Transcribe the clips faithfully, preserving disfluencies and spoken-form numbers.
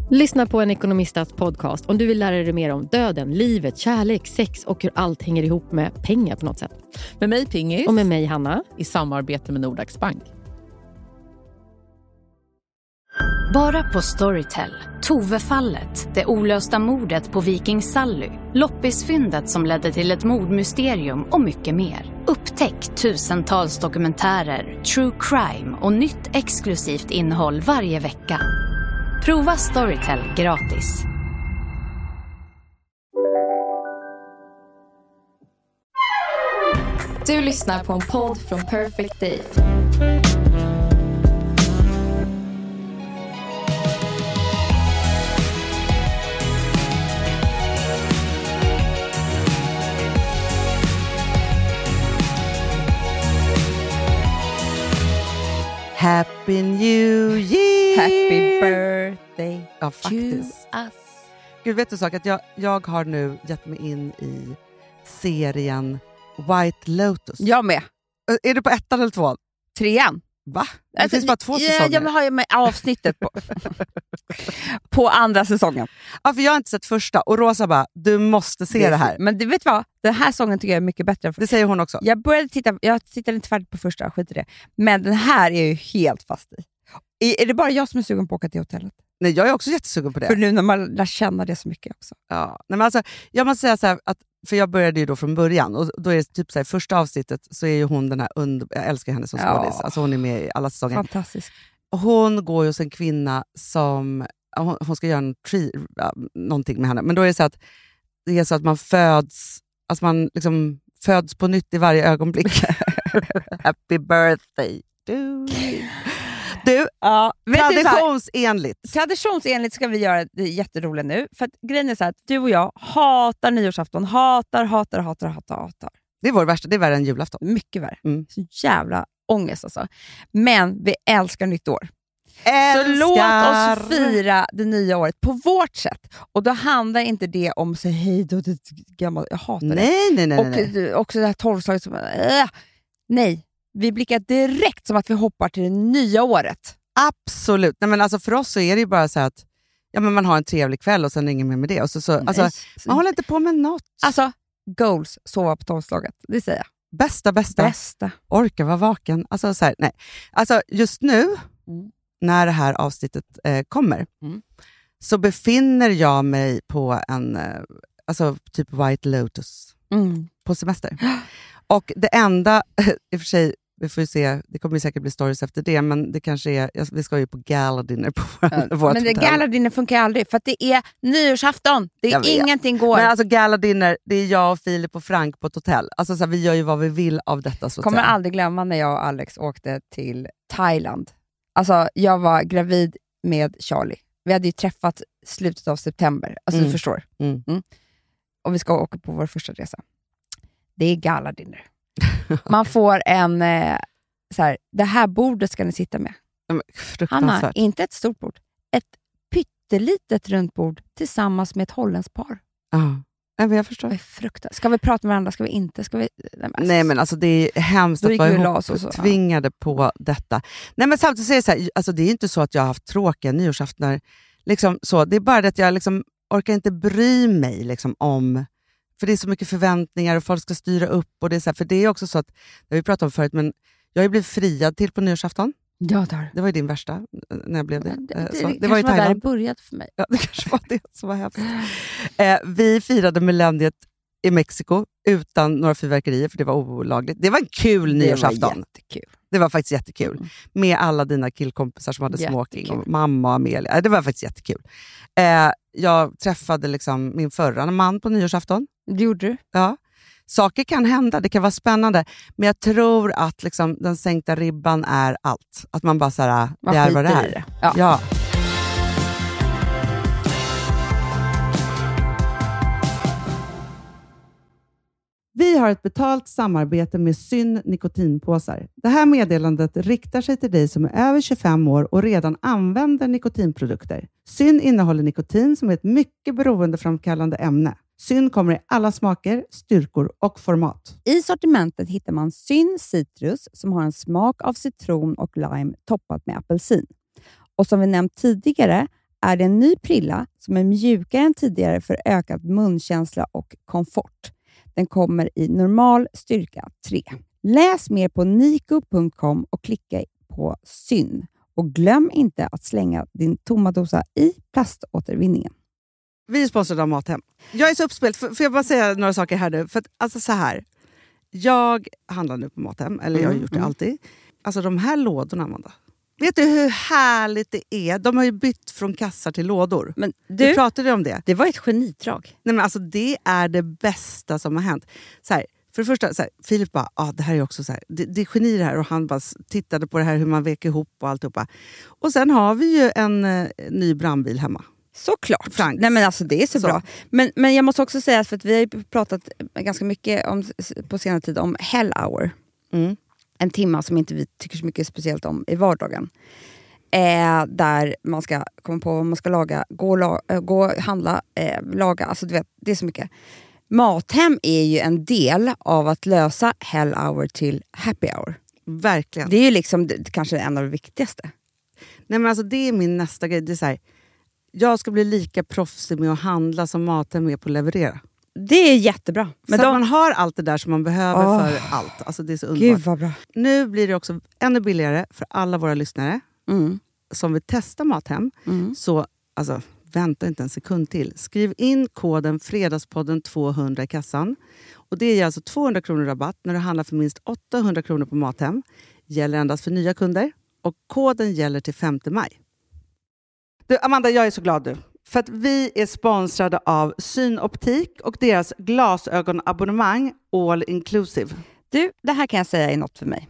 Lyssna på en ekonomistas podcast om du vill lära dig mer om döden, livet, kärlek, sex och hur allt hänger ihop med pengar på något sätt. Med mig Pingis. Och med mig Hanna. I samarbete med Nordax Bank. Bara på Storytel. Tove-fallet, det olösta mordet på Viking Sally, loppisfyndet som ledde till ett mordmysterium och mycket mer. Upptäck tusentals dokumentärer, true crime och nytt exklusivt innehåll varje vecka. Prova Storytel gratis. Du lyssnar på en podd från Perfect Day. Happy New Year! Happy birthday ja, faktiskt. to us. Gud, vet du sak att jag, jag har nu gett mig in i serien White Lotus. Jag med. Är du på ettan eller tvåan? Trean. Va? Det Alltså, finns bara två säsonger. Ja, jag har ju med avsnittet på, på andra säsongen. Ja, för jag har inte sett första. Och Rosa bara, du måste se det, det här. Men du vet vad? Den här säsongen tycker jag är mycket bättre. Det säger hon också. Jag började titta, jag tittade inte färdigt på första, skit i det. Men den här är ju helt fast i. Är, är det bara jag som är sugen på att åka till hotellet? Nej, jag är också jättesugen på det. För nu när man lär känna det så mycket också. Ja, nej, men alltså, jag måste säga så här, att för jag började ju då från början och då är det typ så här, första avsnittet så är ju hon den här under, jag älskar henne som skådis. Ja. Alltså hon är med i alla säsonger. Fantastisk. Hon går ju hos en kvinna som hon, hon ska göra en tree, ja, någonting med henne. Men då är det så att det är så att man föds, alltså man liksom föds på nytt i varje ögonblick. Happy birthday to du, ja, traditionsenligt. Traditionsenligt ska vi göra det jätteroligt nu. För att grejen är så här att du och jag hatar nyårsafton. Hatar, hatar, hatar, hatar, hatar. Det är vår värsta, det är värre än julafton. Mycket värre. Mm. Så jävla ångest alltså. Men vi älskar nytt år. Älskar. Så låt oss fira det nya året på vårt sätt. Och då handlar inte det om att säga hej då, det gamla, jag hatar det. Nej, nej, nej. Och nej. också det här tolvslaget som, äh, nej. Vi blickar direkt som att vi hoppar till det nya året. Absolut. Nej, men alltså för oss så är det ju bara så att ja, men man har en trevlig kväll och sen inget mer med det. Och så, så, alltså, man håller inte på med något. Alltså, goals, sova på tolvslaget. Det säger jag. Bästa, bästa. Bästa. Orka vara vaken. Alltså, så här, nej. Alltså just nu, mm. när det här avsnittet eh, kommer, mm. så befinner jag mig på en eh, alltså typ White Lotus mm. på semester. Och det enda, i och för sig, vi får ju se, det kommer säkert bli stories efter det, men det kanske är, vi ska ju på gala-dinner på ja, vårt men det hotell. gala-dinner funkar aldrig, för att det är nyårsafton. Det är ingenting går. Men alltså gala-dinner, det är jag och Filip och Frank på ett hotell. Alltså så här, vi gör ju vad vi vill av detta. Så kommer aldrig glömma när jag och Alex åkte till Thailand. Alltså jag var gravid med Charlie. Vi hade ju träffat slutet av september. Alltså mm. du förstår. Mm. Mm. Och vi ska åka på vår första resa. Det är gala-dinner. Man får en eh, så här, det här bordet ska ni sitta med. Hanna, inte ett stort bord. Ett pyttelitet runt bord tillsammans med ett holländskt par. Ja, men jag förstår. Det är fruktansvärt. Ska vi prata med varandra? Ska vi inte? Ska vi... Nej, men, alltså, Nej, men alltså det är hemskt att vara ihop tvingade ja. på detta. Nej, men samtidigt så är det så här, alltså det är inte så att jag har haft tråkiga nyårsaftnar. Liksom så. Det är bara det att jag liksom orkar inte bry mig liksom om. För det är så mycket förväntningar och folk ska styra upp. Och det är så här, för det är också så att, det har vi pratat om förut, men jag har ju blivit friad till på nyårsafton. Ja, där. Det var ju din värsta när jag blev det. Det, det, så, det, det var i var Thailand. Där det började för mig. Ja, det kanske var det som var hemskt. Eh, vi firade millenniet i Mexiko utan några fyrverkerier, för det var olagligt. Det var en kul nyårsafton. Det var jättekul. Det var faktiskt jättekul. Mm. Med alla dina killkompisar som hade smoking. Och mamma och Amelia. Det var faktiskt jättekul. Eh, jag träffade liksom min förra man på nyårsafton. Det gjorde du? Ja. Saker kan hända, det kan vara spännande. Men jag tror att liksom, den sänkta ribban är allt. Att man bara så här, det är vad det är. Det. Ja. ja. Vi har ett betalt samarbete med Syn nikotinpåsar. Det här meddelandet riktar sig till dig som är över tjugofem år och redan använder nikotinprodukter. Syn innehåller nikotin som är ett mycket beroendeframkallande ämne. Syn kommer i alla smaker, styrkor och format. I sortimentet hittar man Syn Citrus som har en smak av citron och lime toppat med apelsin. Och som vi nämnt tidigare är det en ny prilla som är mjukare än tidigare för ökad munkänsla och komfort. Den kommer i normal styrka tre. Läs mer på niko punkt com och klicka på syn. Och glöm inte att slänga din tomma dosa i plaståtervinningen. Vi är sponsrade av Mathem. Jag är så uppspelt. Får jag bara säga några saker här nu? För att, alltså så här. Jag handlar nu på Mathem. Eller jag har gjort det mm. alltid. Alltså de här lådorna, Amanda. Vet du hur härligt det är? De har ju bytt från kassar till lådor. Men du, vi pratade om det. Det var ett genidrag. Nej, men alltså, det är det bästa som har hänt. Så här, för det första, så här, Filip bara, ah, det här är också så här, det, det är geni det här. Och han bara tittade på det här hur man vek ihop och alltihopa. Och sen har vi ju en eh, ny brandbil hemma. Såklart. Franks. Nej, men alltså, det är så, så. bra. Men, men jag måste också säga, för att vi har ju pratat ganska mycket om, på senare tid om Hell Hour. Mm. En timma som inte vi tycker så mycket speciellt om i vardagen. Eh, där man ska komma på vad man ska laga, gå, la, äh, gå handla, eh, laga. Alltså du vet, det är så mycket. Mathem är ju en del av att lösa Hell Hour till Happy Hour. Verkligen. Det är ju liksom det, kanske en av det viktigaste. Nej, men alltså, det är min nästa grej. Det är så här, jag ska bli lika proffsig med att handla som Mathem är på att leverera. Det är jättebra. Men så de... att man har allt det där som man behöver oh. för allt. Alltså det är så underbart. Gud vad bra. Nu blir det också ännu billigare för alla våra lyssnare mm. som vill testa Mathem. Mm. Så alltså, vänta inte en sekund till. Skriv in koden Fredagspodden tvåhundra i kassan. Och det är alltså tvåhundra kronor rabatt när du handlar för minst åttahundra kronor på Mathem. Gäller endast för nya kunder. Och koden gäller till femte maj. Du, Amanda, jag är så glad du. För att vi är sponsrade av Synoptik och deras glasögonabonnemang All Inclusive. Du, det här kan jag säga är något för mig.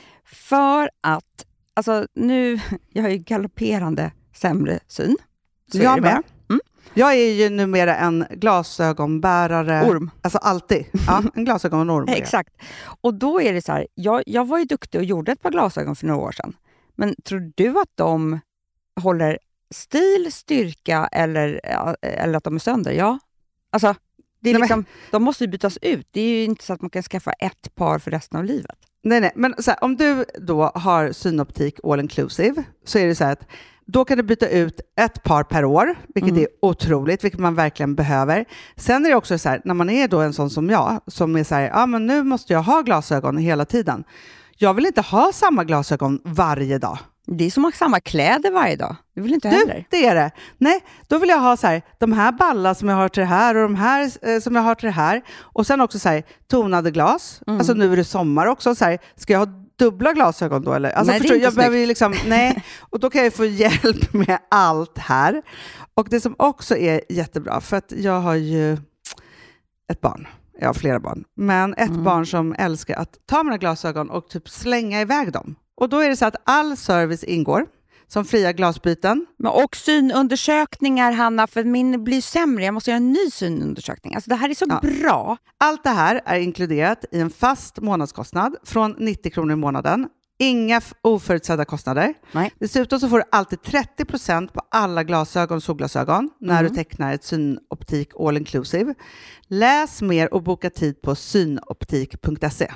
För att, alltså nu, jag har ju galopperande sämre syn. Så jag med. Mm. Jag är ju numera en glasögonbärare. Orm. Alltså alltid. Ja, en glasögonorm. Exakt. Och då är det så här, jag, jag var ju duktig och gjorde ett par glasögon för några år sedan. Men tror du att de håller stil, styrka eller, eller att de är sönder? Ja. Alltså, det är nej, liksom, men... de måste ju bytas ut. Det är ju inte så att man kan skaffa ett par för resten av livet. Nej, nej. Men så här, om du då har Synoptik All Inclusive så är det så här att då kan du byta ut ett par per år, vilket mm. är otroligt, vilket man verkligen behöver. Sen är det också så här, när man är då en sån som jag, som är så här, ja men nu måste jag ha glasögon hela tiden. Jag vill inte ha samma glasögon varje dag. Det är som att ha samma kläder varje dag. Det vill inte heller. Du, det är det. Nej, då vill jag ha så här, de här ballar som jag har till det här och de här eh, som jag har till det här. Och sen också så här, tonade glas. Mm. Alltså nu är det sommar också. Så här, ska jag ha dubbla glasögon då? Eller? Alltså, nej, förstår, det är inte jag behöver ju liksom, nej. Och då kan jag få hjälp med allt här. Och det som också är jättebra, för att jag har ju ett barn. Jag har flera barn. Men ett mm. barn som älskar att ta mina glasögon och typ slänga iväg dem. Och då är det så att all service ingår. Som fria glasbyten. Men och synundersökningar, Hanna, för min blir sämre. Jag måste göra en ny synundersökning. Alltså det här är så ja. bra. Allt det här är inkluderat i en fast månadskostnad från nittio kronor i månaden. Inga oförutsedda kostnader. Nej. Dessutom så får du alltid trettio procent på alla glasögon och solglasögon när mm. du tecknar ett Synoptik All Inclusive. Läs mer och boka tid på synoptik punkt se.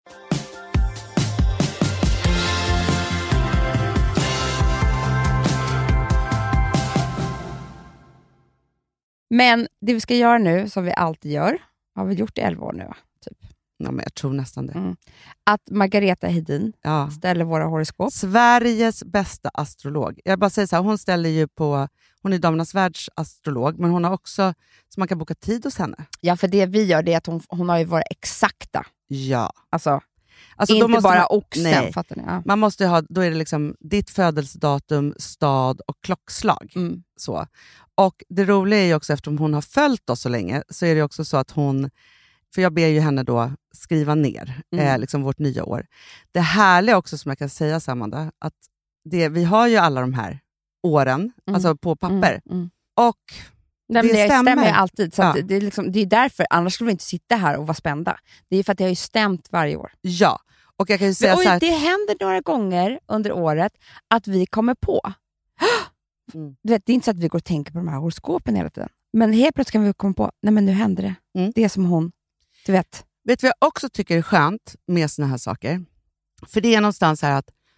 Men det vi ska göra nu, som vi alltid gör, har vi gjort i elva år nu, typ. Ja, men jag tror nästan det. Mm. Att Margareta Hedin ja. ställer våra horoskop. Sveriges bästa astrolog. Jag bara säger så här, hon ställer ju på, hon är Damernas världsastrolog, men hon har också, så man kan boka tid hos henne. Ja, för det vi gör det är att hon, hon har ju varit exakta. Ja. Alltså, alltså inte då måste bara man, oxen, nej. fattar ni? Ja. Man måste ha, då är det liksom ditt födelsedatum, stad och klockslag. Mm. Så. Och det roliga är ju också, eftersom hon har följt oss så länge, så är det också så att hon, för jag ber ju henne då skriva ner mm. eh, liksom vårt nya år. Det härliga också som jag kan säga, Amanda, att det, vi har ju alla de här åren, mm. alltså på papper. Mm. Mm. Och Nej, det, det stämmer. stämmer alltid. Så ja. det, är liksom, det är därför, annars skulle vi inte sitta här och vara spända. Det är för att det har ju stämt varje år. Ja, och jag kan ju säga Men, så här, det händer några gånger under året att vi kommer på. Mm. Du vet, det är inte så att vi går och tänker på de här horoskopen hela tiden. Men helt plötsligt kan vi komma på, nej men nu händer det. Mm. Det är som hon, du vet. Vet du vad jag också tycker är skönt med såna här saker? För det är någonstans här att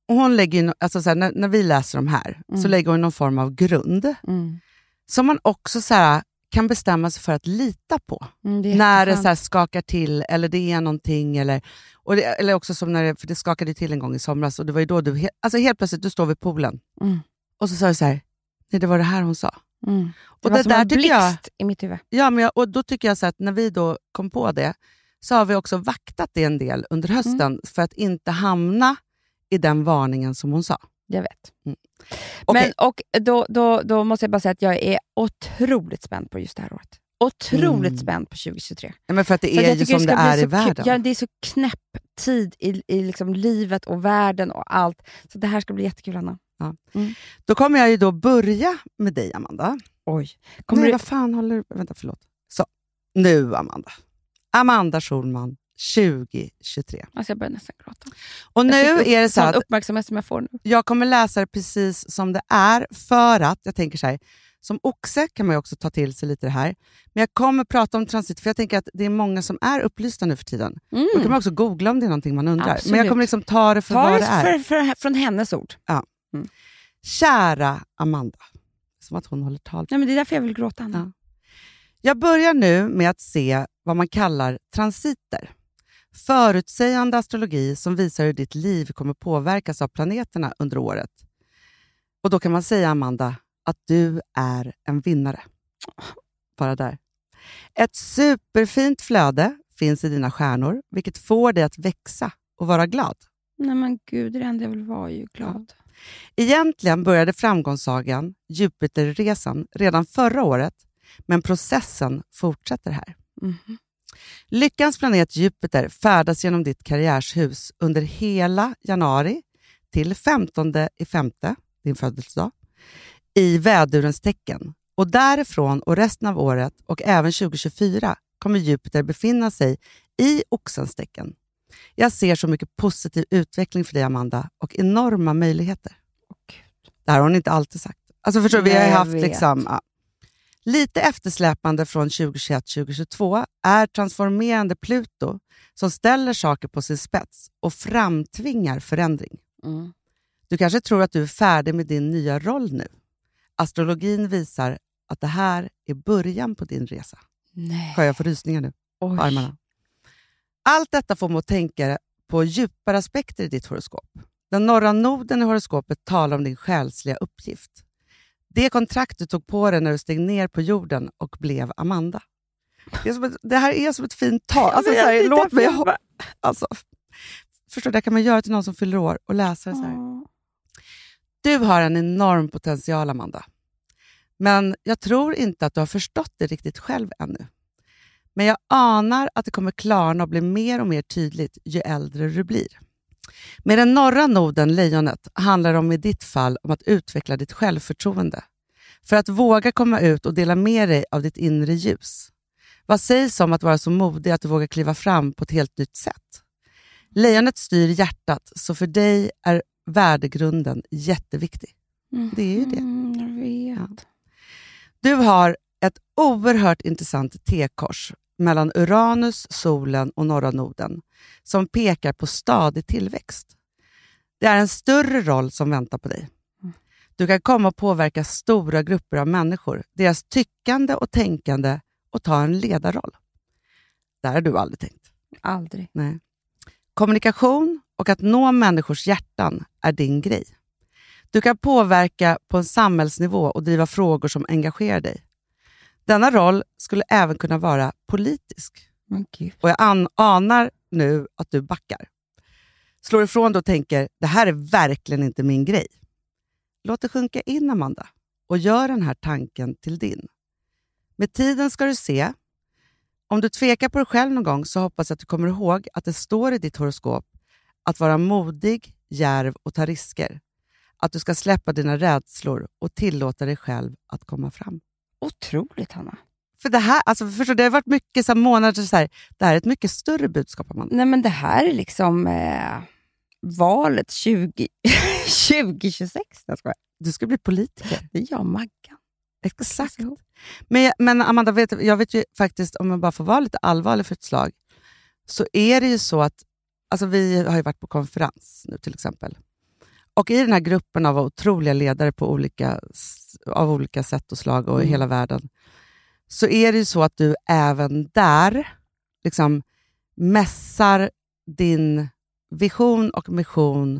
Och hon lägger ju, alltså så här, när, när vi läser de här mm. så lägger hon någon form av grund mm. som man också så här, kan bestämma sig för att lita på. Mm, det när det så här, skakar till eller det är någonting. Eller, och det, eller också som när det, för det skakade till en gång i somras och det var ju då du, he, alltså helt plötsligt du står vid poolen. Mm. Och så sa du så här, nej det var det här hon sa. Mm. Det och var det som där en blixt jag, i mitt huvud. Ja, men jag, och då tycker jag så att när vi då kom på det så har vi också vaktat det en del under hösten mm. för att inte hamna i den varningen som hon sa. Jag vet. Mm. Okay. Men, och då, då, då måste jag bara säga att jag är otroligt spänd på just det här året. Otroligt mm. spänd på tjugo tjugotre. Ja, men för att det så är ju som det är i världen. Ja, det är så knäpp tid i, i liksom livet och världen och allt. Så det här ska bli jättekul, Anna. Ja. Mm. Då kommer jag ju då börja med dig, Amanda. Oj. Kommer Nej, du... vad fan håller du... Vänta, förlåt. Så, nu Amanda. Amanda Schulman, tjugo tjugotre. Alltså jag börjar nästan gråta. Och nu är det så att uppmärksamhet som jag får nu. Jag kommer läsa det precis som det är för att, jag tänker så här, som oxe kan man ju också ta till sig lite det här. Men jag kommer prata om transit för jag tänker att det är många som är upplysta nu för tiden. Mm. Då kan man också googla om det är någonting man undrar. Absolut. Men jag kommer liksom ta det för ta vad det är. För, för, från hennes ord. Ja. Mm. Kära Amanda. Som att hon håller tal. Nej, men det är därför jag vill gråta, Anna. Ja. Jag börjar nu med att se vad man kallar transiter. Förutsägande astrologi som visar hur ditt liv kommer påverkas av planeterna under året. Och då kan man säga, Amanda, att du är en vinnare. Bara där. Ett superfint flöde finns i dina stjärnor, vilket får dig att växa och vara glad. Nej men gud, det enda jag vill vara ju glad. Ja. Egentligen började framgångssagan, Jupiterresan, redan förra året, men processen fortsätter här. Mm-hmm. Lyckans planet Jupiter färdas genom ditt karriärshus under hela januari till femtonde i femte, din födelsedag, i vädurens tecken. Och därifrån och resten av året och även tjugo tjugofyra kommer Jupiter befinna sig i oxens tecken. Jag ser så mycket positiv utveckling för dig, Amanda, och enorma möjligheter. Oh, det här har hon inte alltid sagt. Alltså förstår vi, har haft liksom... Ja. Lite eftersläpande från tjugo tjugoett till tjugo tjugotvå är transformerande Pluto som ställer saker på sin spets och framtvingar förändring. Mm. Du kanske tror att du är färdig med din nya roll nu. Astrologin visar att det här är början på din resa. Nej. Ska jag få rysningar nu Oj. på armarna? Allt detta får mig att tänka på djupare aspekter i ditt horoskop. Den norra noden i horoskopet talar om din själsliga uppgift. Det kontrakt du tog på dig när du steg ner på jorden och blev Amanda. Det, är som ett, det här är som ett fint tal. Alltså, så här, låt mig ha, alltså, förstår, det kan man göra till någon som fyller år och läsa det så här. Mm. Du har en enorm potential, Amanda. Men jag tror inte att du har förstått det riktigt själv ännu. Men jag anar att det kommer klarna och bli mer och mer tydligt ju äldre du blir. Med den norra noden, lejonet, handlar det om i ditt fall om att utveckla ditt självförtroende. För att våga komma ut och dela med dig av ditt inre ljus. Vad sägs om att vara så modig att du vågar kliva fram på ett helt nytt sätt? Lejonet styr hjärtat, så för dig är värdegrunden jätteviktig. Mm. Det är ju det. Mm, jag vet. Ja. Du har ett oerhört intressant T-kors mellan Uranus, solen och norra noden som pekar på stadig tillväxt. Det är en större roll som väntar på dig. Du kan komma och påverka stora grupper av människor, deras tyckande och tänkande och ta en ledarroll. Där har du aldrig tänkt. Aldrig. Nej. Kommunikation och att nå människors hjärtan är din grej. Du kan påverka på en samhällsnivå och driva frågor som engagerar dig. Denna roll skulle även kunna vara politisk. Okay. Och jag an- anar nu att du backar. Slår ifrån då och tänker, det här är verkligen inte min grej. Låt det sjunka in, Amanda. Och gör den här tanken till din. Med tiden ska du se. Om du tvekar på dig själv någon gång så hoppas jag att du kommer ihåg att det står i ditt horoskop att vara modig, djärv och ta risker. Att du ska släppa dina rädslor och tillåta dig själv att komma fram. Otroligt, Hanna. För det här, alltså förstår, det har varit mycket så här månader så här, det här är ett mycket större budskap. Man. Nej, men det här är liksom eh, valet tjugo tjugosex. Du ska bli politiker. Det är jag, Maggan. Exakt. Men, men Amanda, vet, jag vet ju faktiskt, om jag bara får vara lite allvarlig för ett slag, så är det ju så att, alltså vi har ju varit på konferens nu till exempel. Och i den här gruppen av otroliga ledare på olika, av olika sätt och slag och mm. i hela världen, så är det ju så att du även där liksom mässar din vision och mission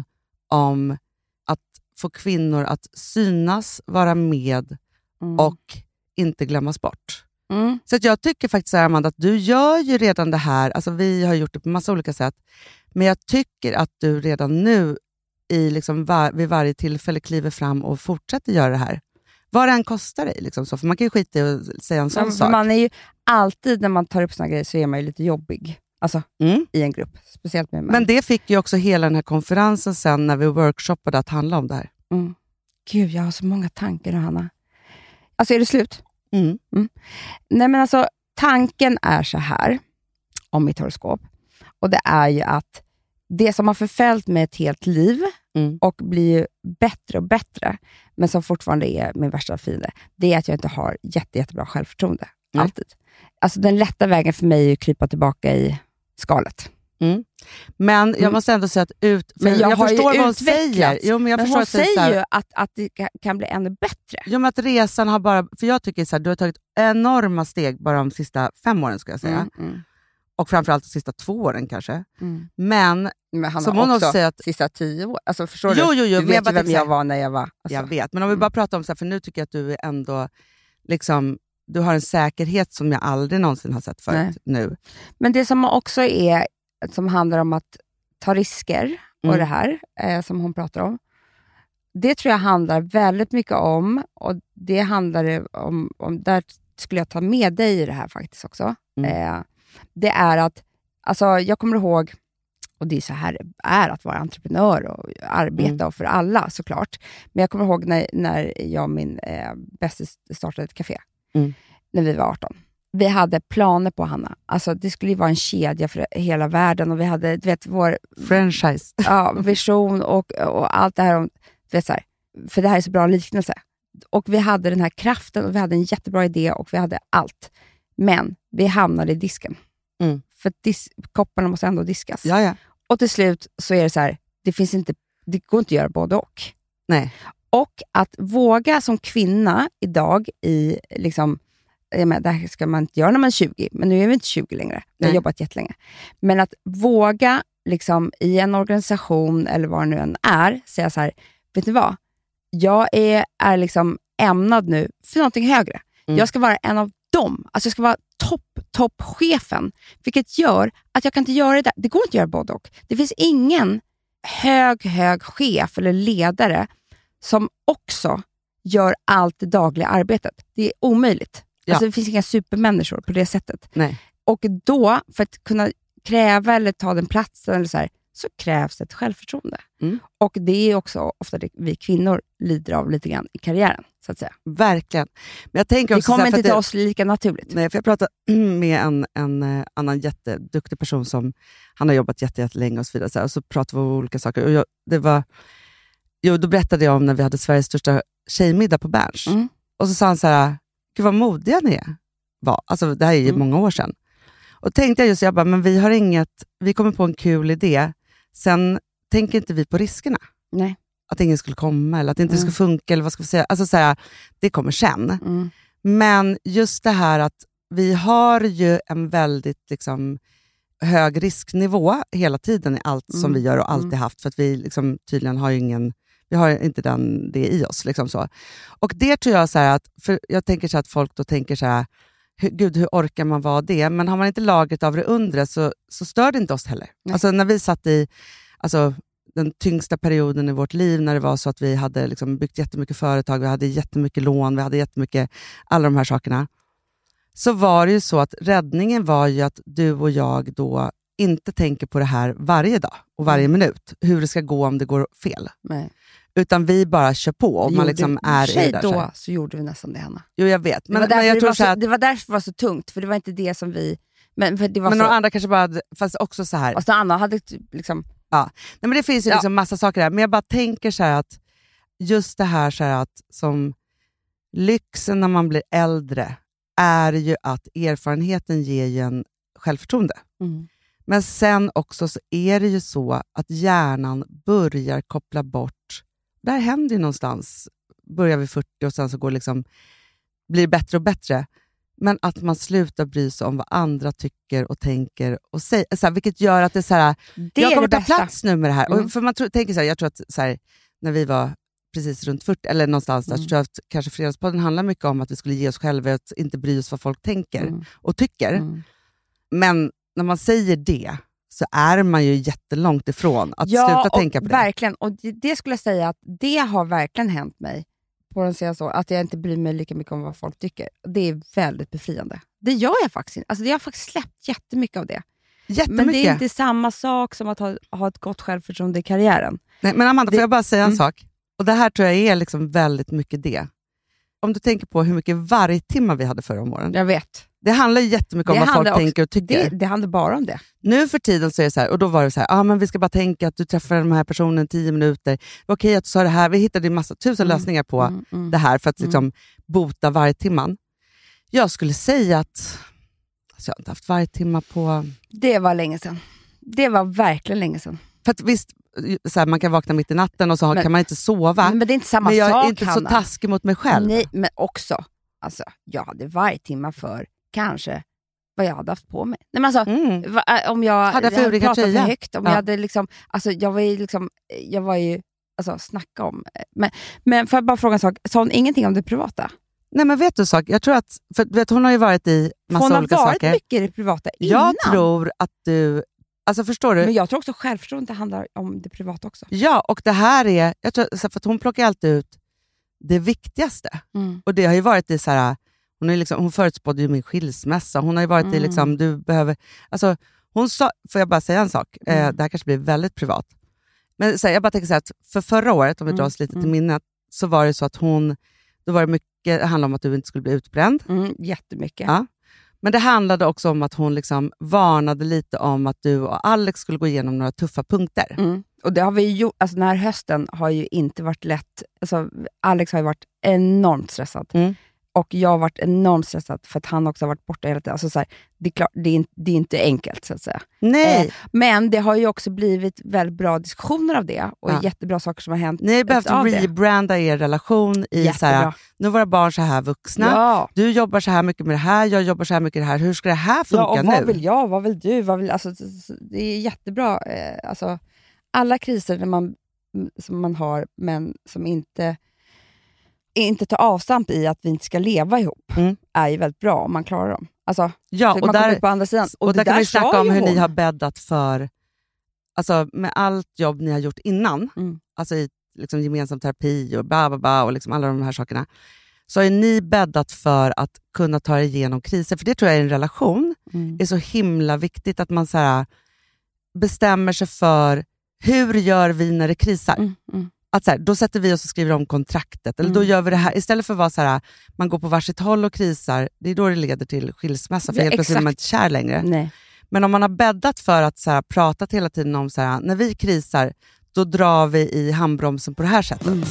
om att få kvinnor att synas, vara med mm. och inte glömmas bort. Mm. Så att jag tycker faktiskt, Amanda, att du gör ju redan det här. Alltså vi har gjort det på massa olika sätt. Men jag tycker att du redan nu i liksom var, vid varje tillfälle kliver fram och fortsätter göra det här. Vad det än kostar dig. Liksom så. För man kan ju skita i att säga en sån ja, sak. Man är ju alltid, när man tar upp såna grejer, så är man ju lite jobbig. Alltså mm. i en grupp. Speciellt med män. Men det fick ju också hela den här konferensen sen när vi workshoppade att handla om det här. Mm. Gud, jag har så många tankar nu, Hanna. Alltså är det slut? Mm. Mm. Nej, men alltså tanken är så här om mitt horoskop. Och det är ju att det som har förföljt mig ett helt liv mm. och blir ju bättre och bättre, men som fortfarande är min värsta fiende, det är att jag inte har jätte, jättebra självförtroende. Mm. Alltid. Alltså den lätta vägen för mig är att krypa tillbaka i skalet. Mm. Men jag mm. måste ändå säga att ut, för men jag, jag förstår vad hon säger. Jo, men jag men förstår hon att säger här, ju att, att det kan bli ännu bättre. Jo, men att resan har bara, för jag tycker så här, du har tagit enorma steg bara de sista fem åren, ska jag säga. Mm, mm. Och framförallt de sista två åren kanske. Mm. Men, men han som har hon också säger att sista tio år. Alltså förstår jo, jo, jo, du? Du vet ju vem jag var när jag var. Alltså. Jag vet, men om vi bara pratar om så här, för nu tycker jag att du är ändå liksom, du har en säkerhet som jag aldrig någonsin har sett förut. Nej. Nu. Men det som också är, som handlar om att ta risker och mm. det här eh, som hon pratar om, det tror jag handlar väldigt mycket om, och det handlar om, om där skulle jag ta med dig i det här faktiskt också. Mm. Eh, det är att, alltså jag kommer ihåg, och det är så här det är att vara entreprenör och arbeta mm. för alla såklart. Men jag kommer ihåg när, när jag och min eh, bästis startade ett café. Mm. När vi var arton. Vi hade planer på, Hanna. Alltså det skulle ju vara en kedja för hela världen. Och vi hade, du vet, vår franchise. Ja, vision och, och allt det här. Om, du vet, så här, för det här är så bra liknelse. Och vi hade den här kraften och vi hade en jättebra idé och vi hade allt. Men vi hamnade i disken. Mm. För dis- kopparna måste ändå diskas. Ja, ja. Och till slut så är det så här, det finns inte, det går inte att göra både och. Nej. Och att våga som kvinna idag i liksom, jag menar, det här ska man inte göra när man är tjugo, men nu är vi inte tjugo längre. Jag har jobbat jättelänge. Men att våga liksom i en organisation eller vad det nu än är, säga så här, vet ni vad? Jag är, är liksom ämnad nu för någonting högre. Mm. Jag ska vara en av dem. Alltså jag ska vara topp, toppchefen. Vilket gör att jag kan inte göra det där. Det går inte att göra både och. Det finns ingen hög, hög chef eller ledare som också gör allt det dagliga arbetet. Det är omöjligt. Ja. Alltså det finns inga supermänniskor på det sättet. Nej. Och då, för att kunna kräva eller ta den platsen eller så här, så krävs ett självförtroende. Mm. Och det är också ofta det vi kvinnor lider av lite grann i karriären, så att säga. Verkligen. Men jag tänker också det kommer så här, inte till det, oss lika naturligt. Nej, för jag pratade med en, en uh, annan jätteduktig person som han har jobbat jätte, jättelänge och så vidare. Så här, och så pratade vi om olika saker. Och jag, det var, jo, då berättade jag om när vi hade Sveriges största tjejmiddag på Berns. Mm. Och så sa han så här, gud vad modiga ni är. Var. Alltså, det här är ju mm. många år sedan. Och tänkte jag just, jag bara, men vi har inget, vi kommer på en kul idé. Sen tänker inte vi på riskerna. Nej. Att ingen skulle komma eller att det inte mm. ska funka eller vad ska vi säga. Alltså så här, det kommer sen. Mm. Men just det här att vi har ju en väldigt liksom hög risknivå hela tiden i allt mm. som vi gör och alltid mm. haft. För att vi liksom tydligen har ju ingen, vi har inte den, det i oss. Liksom så. Och det tror jag så här att, för jag tänker så att folk då tänker så här, hur, gud hur orkar man vara det? Men har man inte lagret av det undre så, så stör det inte oss heller. Nej. Alltså när vi satt i alltså, den tyngsta perioden i vårt liv, när det var så att vi hade liksom byggt jättemycket företag, vi hade jättemycket lån, vi hade jättemycket, alla de här sakerna. Så var det ju så att räddningen var ju att du och jag då inte tänker på det här varje dag och varje mm. minut. Hur det ska gå om det går fel. Nej. Utan vi bara kör på och man liksom är i det där. Då så, så gjorde vi nästan det, Hanna. Jo, jag vet. Men, det, var men jag tror det, var så, att, det var därför det var så tungt, för det var inte det som vi... Men, för det var men så, några andra kanske bara... Fast också så här... Fast några andra hade typ liksom... Ja, nej, men det finns ju liksom ja. massa saker där. Men jag bara tänker så här att just det här, så här att som lyxen när man blir äldre är ju att erfarenheten ger ju en självförtroende. Mm. Men sen också så är det ju så att hjärnan börjar koppla bort där händer ju någonstans. Börjar vi fyrtio och sen så går liksom, blir det bättre och bättre. Men att man slutar bry sig om vad andra tycker och tänker och säger. Så här, vilket gör att det är så här, det jag kommer ta plats nu med det här. Mm. Och för man tror, tänker så här, jag tror att så här, när vi var precis runt fyrtio, eller någonstans där, mm. så tror jag att kanske Fredagspodden handlar mycket om att vi skulle ge oss själva att inte bry oss vad folk tänker mm. och tycker. Mm. Men när man säger det så är man ju jättelångt ifrån att ja, sluta tänka på det. Verkligen. Och det, det skulle jag säga att det har verkligen hänt mig på den senaste året, att jag inte bryr mig lika mycket om vad folk tycker. Det är väldigt befriande. Det gör jag faktiskt. Alltså jag har faktiskt släppt jättemycket av det. Men det är inte samma sak som att ha, ha ett gott självförtroende i karriären. Nej, men Amanda, det, får jag bara säga en mm. sak? Och det här tror jag är liksom väldigt mycket det. Om du tänker på hur mycket vargtimmar vi hade förra om åren. Jag vet. Det handlar ju jättemycket om vad folk också, tänker och tycker. Det, det handlar bara om det. Nu för tiden så är det så här, och då var det så här, ah, men vi ska bara tänka att du träffar den här personen i tio minuter. Det var okej att du sa det här. Vi hittade en massa tusen mm. lösningar på mm, mm, det här för att liksom, mm. bota vargtimman. Jag skulle säga att alltså, jag har inte haft vargtimmar på... Det var länge sedan. Det var verkligen länge sedan. För att visst, så här, man kan vakna mitt i natten och så men, kan man inte sova. Men det är inte samma men jag sak, är inte Hanna. Så taskig mot mig själv. Nej, men också, alltså, jag hade vargtimmar för kanske vad jag hade haft på mig. Nej, men alltså, mm. va, om jag hade, hade pratat för högt, om ja. jag hade liksom, alltså jag var ju liksom, jag var ju, alltså snacka om. Men, men får jag bara fråga en sak, sa hon ingenting om det privata? Nej, men vet du sak, jag tror att, för vet, hon har ju varit i massa hon olika saker. Hon har varit saker. mycket i det privata innan. Jag tror att du, alltså förstår du? Men jag tror också självförtroende handlar om det privata också. Ja, och det här är, jag tror, för att hon plockar alltid ut det viktigaste. Mm. Och det har ju varit i så här, hon, är liksom, hon förutspådde ju min skilsmässa. Hon har ju varit mm. i liksom, du behöver, alltså hon sa, får jag bara säga en sak, mm. eh, det här kanske blir väldigt privat. Men så här, jag bara tänker så här, att för förra året, om vi drar oss lite mm. till minnet, så var det så att hon, då var det mycket, det handlade om att du inte skulle bli utbränd. Mm, jättemycket. Ja. Men det handlade också om att hon liksom varnade lite om att du och Alex skulle gå igenom några tuffa punkter. Mm. Och det har vi gjort, alltså den här hösten har ju inte varit lätt. Alltså, Alex har ju varit enormt stressad. Mm. Och jag har varit enormt stressad för att han också har varit borta hela tiden. Alltså så här, det, är klart, det, är, det är inte enkelt så att säga. Nej. Eh, men det har ju också blivit väldigt bra diskussioner av det. Och ja. jättebra saker som har hänt. Ni har behövt rebranda er relation i så här, nu var barn så här vuxna. Ja. Du jobbar så här mycket med det här, jag jobbar så här mycket med det här. Hur ska det här funka ja, och nu? Vad vill jag? Vad vill du? Vad vill, alltså, det är jättebra. Eh, alltså, alla kriser man, som man har, men som inte... inte ta avstamp i att vi inte ska leva ihop mm. är ju väldigt bra om man klarar dem. Alltså, ja, och man där, ut på andra sidan. Och, och där, där kan vi snacka om hur hon. ni har bäddat för, alltså med allt jobb ni har gjort innan, mm. alltså i liksom gemensam terapi och ba, ba, ba, och liksom alla de här sakerna, så har ni bäddat för att kunna ta er igenom kriser. För det tror jag i en relation mm. är så himla viktigt att man så här, bestämmer sig för hur gör vi när det krisar. Mm. Mm. Att så här, då sätter vi oss och skriver om kontraktet. Eller mm. då gör vi det här. Istället för att vara så här, man går på varsitt håll och krisar. Det är då det leder till skilsmässa. För helt plötsligt är man inte kär längre. Nej. Men om man har bäddat för att så här, pratat hela tiden om så här, när vi krisar, då drar vi i handbromsen på det här sättet. Mm.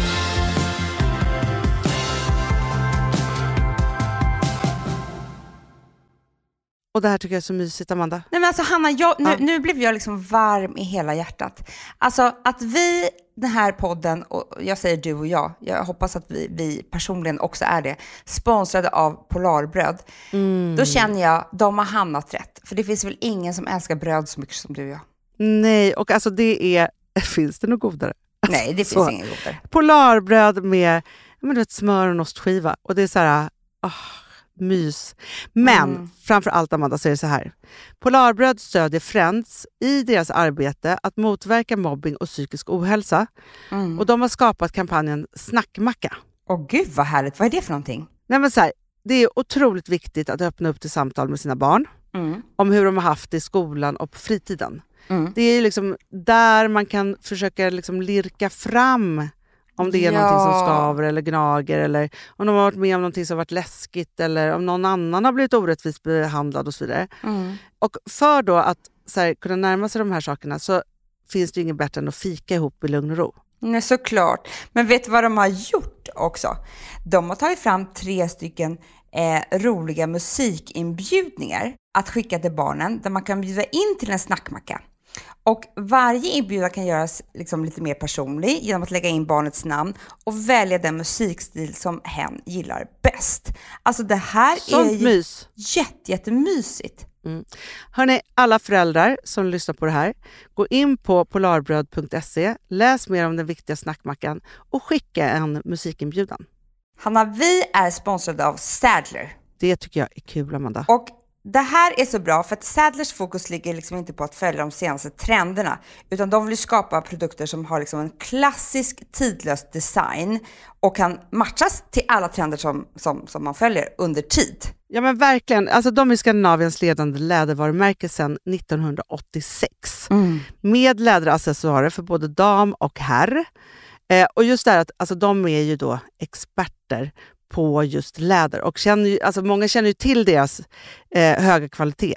Och det här tycker jag är så mysigt, Amanda. Nej, men alltså Hanna, jag, nu, ja. nu blev jag liksom varm i hela hjärtat. Alltså att vi, den här podden, och jag säger du och jag, jag hoppas att vi, vi personligen också är det, sponsrade av Polarbröd. Mm. Då känner jag, de har hamnat rätt. För det finns väl ingen som älskar bröd så mycket som du och jag. Nej, och alltså det är, finns det något godare? Nej, det så, finns ingen godare. Polarbröd med men du vet, smör och ostskiva. Och det är så här, åh, mys. Men mm. framför allt, Amanda, så är det så här. Polarbröd stödjer Friends i deras arbete att motverka mobbing och psykisk ohälsa. Mm. Och de har skapat kampanjen Snackmacka. Åh gud vad härligt, vad är det för någonting? Nej, men så här, det är otroligt viktigt att öppna upp till samtal med sina barn. Mm. Om hur de har haft det i skolan och på fritiden. Mm. Det är liksom där man kan försöka liksom lirka fram om det är ja. någonting som skaver eller gnager, eller om de har varit med om någonting som har varit läskigt, eller om någon annan har blivit orättvist behandlad och så vidare. Mm. Och för då att så här, kunna närma sig de här sakerna så finns det ju inget bättre än att fika ihop i lugn och ro. Nej, såklart. Men vet du vad de har gjort också? De har tagit fram tre stycken eh, roliga musikinbjudningar att skicka till barnen där man kan bjuda in till en snackmacka. Och varje inbjudan kan göras liksom lite mer personlig genom att lägga in barnets namn och välja den musikstil som hen gillar bäst. Alltså det här Sånt är mys. jätte, jättemysigt. Mm. Hörrni, alla föräldrar som lyssnar på det här, gå in på polarbröd punkt se, läs mer om den viktiga snackmackan och skicka en musikinbjudan. Hanna, vi är sponsrade av Sadler. Det tycker jag är kul, Amanda. Och det här är så bra för att Sadlers fokus ligger liksom inte på att följa de senaste trenderna, utan de vill skapa produkter som har liksom en klassisk tidlös design och kan matchas till alla trender som, som, som man följer under tid. Ja men verkligen, alltså de är Skandinaviens ledande lädervarumärke sedan nittonhundraåttiosex. Mm. Med läderaccessoarer för både dam och herr. Eh, och just det här att alltså, de är ju då experter på just läder och känner ju, alltså många känner ju till deras eh, höga kvalitet.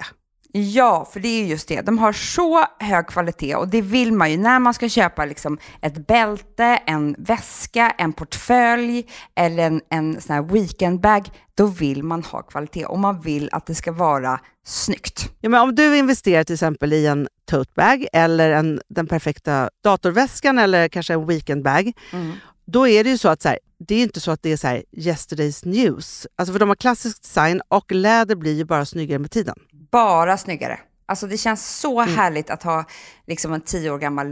Ja, för det är just det. De har så hög kvalitet och det vill man ju när man ska köpa liksom ett bälte, en väska, en portfölj eller en, en sån här weekendbag. Då vill man ha kvalitet och man vill att det ska vara snyggt. Ja, men om du investerar till exempel i en tote bag eller en, den perfekta datorväskan eller kanske en weekendbag, mm. då är det ju så att så här, det är inte så att det är så här yesterday's news. Alltså för de har klassisk design och läder blir ju bara snyggare med tiden. Bara snyggare. Alltså det känns så mm. härligt att ha liksom en tio år gammal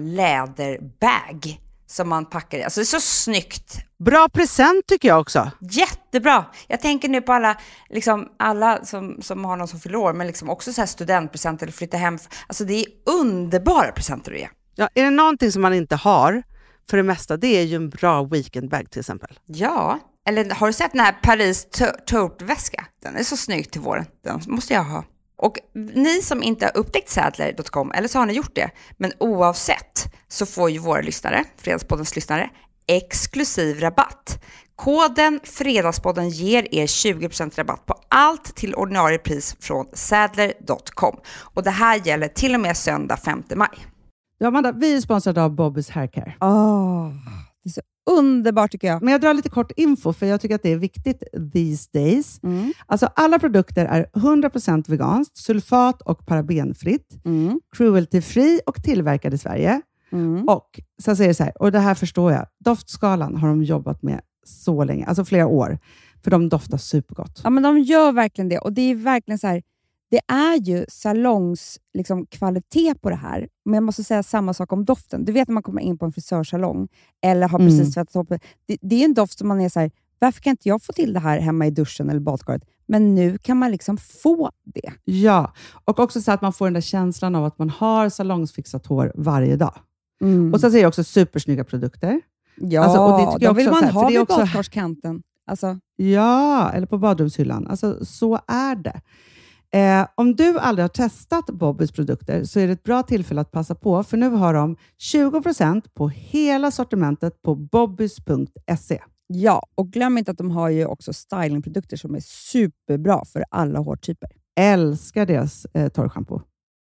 läderbag som man packar i. Alltså det är så snyggt. Bra present tycker jag också. Jättebra. Jag tänker nu på alla, liksom, alla som, som har någon som fyller år, men liksom också så här studentpresent eller flytta hem. Alltså det är underbara presenter att ge. Ja, är det någonting som man inte har för det mesta, det är ju en bra weekendbag till exempel. Ja, eller har du sett den här Paris tote-väska? Den är så snygg till våren. Den måste jag ha. Och ni som inte har upptäckt Sadler punkt com, eller så har ni gjort det, men oavsett så får ju våra lyssnare, Fredagspoddens lyssnare, exklusiv rabatt. Koden Fredagspodden ger er tjugo procent rabatt på allt till ordinarie pris från Sadler punkt com. Och det här gäller till och med söndag femte maj. Ja, Amanda, vi är sponsrade av Bobbys Haircare. Åh, oh, det är så underbart tycker jag. Men jag drar lite kort info för jag tycker att det är viktigt these days. Mm. Alltså alla produkter är hundra procent veganskt, sulfat och parabenfritt, mm. cruelty-free och tillverkad i Sverige. Mm. Och så säger det så här, och det här förstår jag, doftskalan har de jobbat med så länge, alltså flera år, för de doftar supergott. Ja, men de gör verkligen det och det är verkligen så här. Det är ju salongs liksom, kvalitet på det här. Men jag måste säga samma sak om doften. Du vet när man kommer in på en frisörsalong eller har precis tvättat mm. upp. Det, det är en doft som man är så här, varför kan inte jag få till det här hemma i duschen eller badkaret? Men nu kan man liksom få det. Ja, och också så att man får den där känslan av att man har salongsfixat hår varje dag. Mm. Och så är det också supersnygga produkter. Ja, alltså, och det tycker då vill man här, ha vid också... badkarskanten. Alltså. Ja, eller på badrumshyllan. Alltså, så är det. Eh, om du aldrig har testat Bobbys produkter så är det ett bra tillfälle att passa på, för nu har de tjugo procent på hela sortimentet på bobbys punkt se. Ja, och glöm inte att de har ju också stylingprodukter som är superbra för alla hårtyper. Älskar deras eh, torrschampo.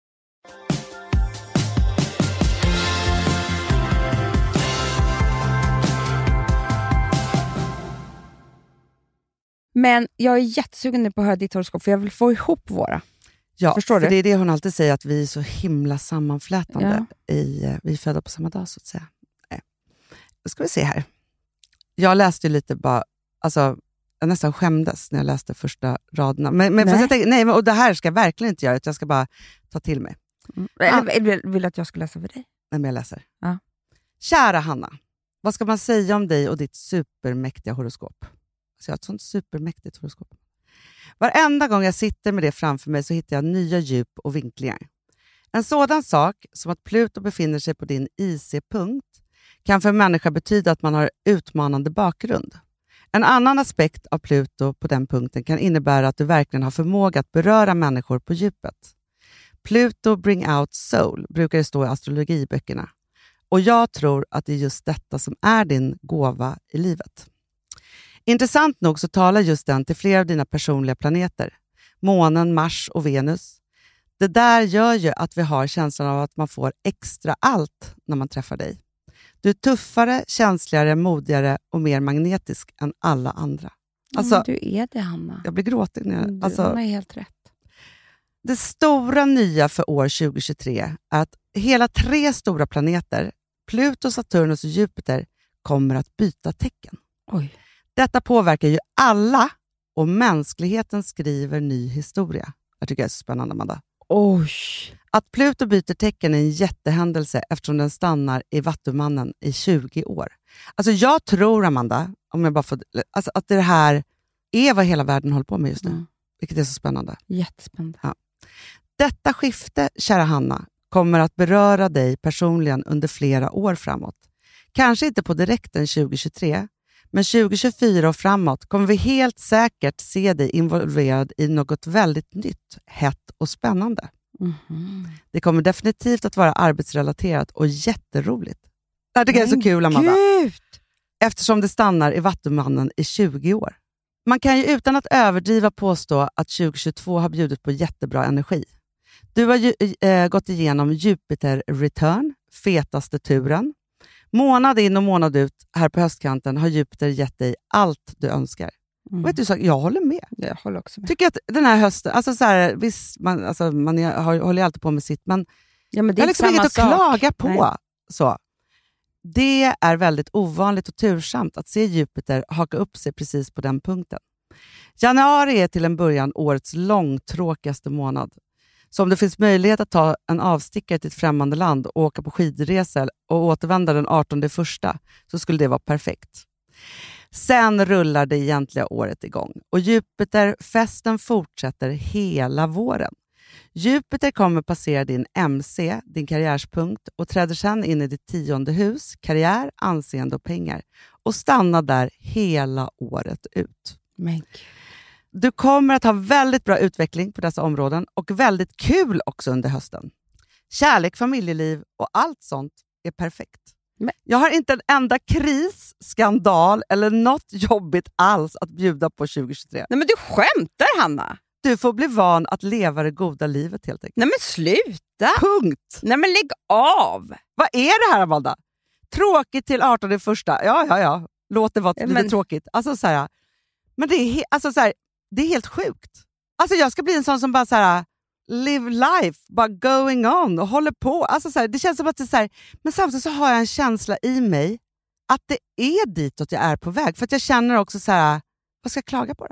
Men jag är jättesugen på att höra ditt horoskop för jag vill få ihop våra. Ja, förstår för du? Det är det hon alltid säger, att vi är så himla sammanflätande. Ja. I, vi är födda på samma dag så att säga. Nej. Då ska vi se här. Jag läste ju lite bara, alltså jag nästan skämdes när jag läste första raderna. Men, men nej. Jag tänkte, nej, och det här ska jag verkligen inte göra, jag ska bara ta till mig. Mm. Eller ja. vill, vill att jag ska läsa för dig? Nej, men jag läser. Ja. Kära Hanna, vad ska man säga om dig och ditt supermäktiga horoskop? Så jag har ett sånt supermäktigt horoskop. Varenda gång jag sitter med det framför mig så hittar jag nya djup och vinklingar. En sådan sak som att Pluto befinner sig på din I C-punkt kan för en människa betyda att man har utmanande bakgrund. En annan aspekt av Pluto på den punkten kan innebära att du verkligen har förmåga att beröra människor på djupet. Pluto bring out soul brukar det stå i astrologiböckerna. Och jag tror att det är just detta som är din gåva i livet. Intressant nog så talar just den till flera av dina personliga planeter. Månen, Mars och Venus. Det där gör ju att vi har känslan av att man får extra allt när man träffar dig. Du är tuffare, känsligare, modigare och mer magnetisk än alla andra. Alltså, mm, du är det, Hanna. Jag blir gråtig när jag... Du alltså, har helt rätt. det stora nya för år tjugo tjugotre är att hela tre stora planeter, Pluto, Saturnus och Jupiter, kommer att byta tecken. Oj. Detta påverkar ju alla och mänskligheten skriver ny historia. Jag tycker det är så spännande, Amanda. Oj. Att Pluto byter tecken är en jättehändelse eftersom den stannar i Vattumannen i tjugo år. Alltså jag tror, Amanda, om jag bara får, alltså att det här är vad hela världen håller på med just nu. Mm. Vilket är så spännande. Jättespännande. Ja. Detta skifte, kära Hanna, kommer att beröra dig personligen under flera år framåt. Kanske inte på direkten tjugo tjugotre, men tjugo tjugofyra och framåt kommer vi helt säkert se dig involverad i något väldigt nytt, hett och spännande. Mm-hmm. Det kommer definitivt att vara arbetsrelaterat och jätteroligt. Det här tycker jag är så kul, Amanda. Gud. Eftersom det stannar i Vattumannen i tjugo år. Man kan ju utan att överdriva påstå att tjugo tjugotvå har bjudit på jättebra energi. Du har ju, äh, gått igenom Jupiter Return, fetaste turen. Månad in och månad ut här på höstkanten har Jupiter gett dig allt du önskar. Mm. Vet du, så, jag håller med. Jag håller också med. Tycker att den här hösten, alltså så här, visst, man, alltså, man är, har, håller alltid på med sitt, men, ja, men det jag är liksom inget att klaga på. Så. Det är väldigt ovanligt och tursamt att se Jupiter haka upp sig precis på den punkten. Januari är till en början årets långtråkigaste månad. Så om det finns möjlighet att ta en avstickare till ett främmande land och åka på skidresor och återvända den artonde första, så skulle det vara perfekt. Sen rullar det egentliga året igång och Jupiter-festen fortsätter hela våren. Jupiter kommer passera din M C, din karriärspunkt, och träder sedan in i ditt tionde hus, karriär, anseende och pengar, och stannar där hela året ut. Men. Du kommer att ha väldigt bra utveckling på dessa områden och väldigt kul också under hösten. Kärlek, familjeliv och allt sånt är perfekt. Men. Jag har inte en enda kris, skandal eller något jobbigt alls att bjuda på tjugo tjugotre. Nej, men du skämtar, Hanna. Du får bli van att leva det goda livet helt enkelt. Nej, men sluta. Punkt. Nej, men lägg av. Vad är det här, Amanda? Tråkigt till artonde första. Ja, ja, ja. Låt det vara lite men... tråkigt. Alltså så här, men det är, he- alltså, så här, det är helt sjukt. Alltså jag ska bli en sån som bara så här, live life, bara going on och håller på. Alltså så här, det känns som att det är så här, men samtidigt så har jag en känsla i mig att det är ditåt jag är på väg. För att jag känner också så här, vad ska jag klaga på då?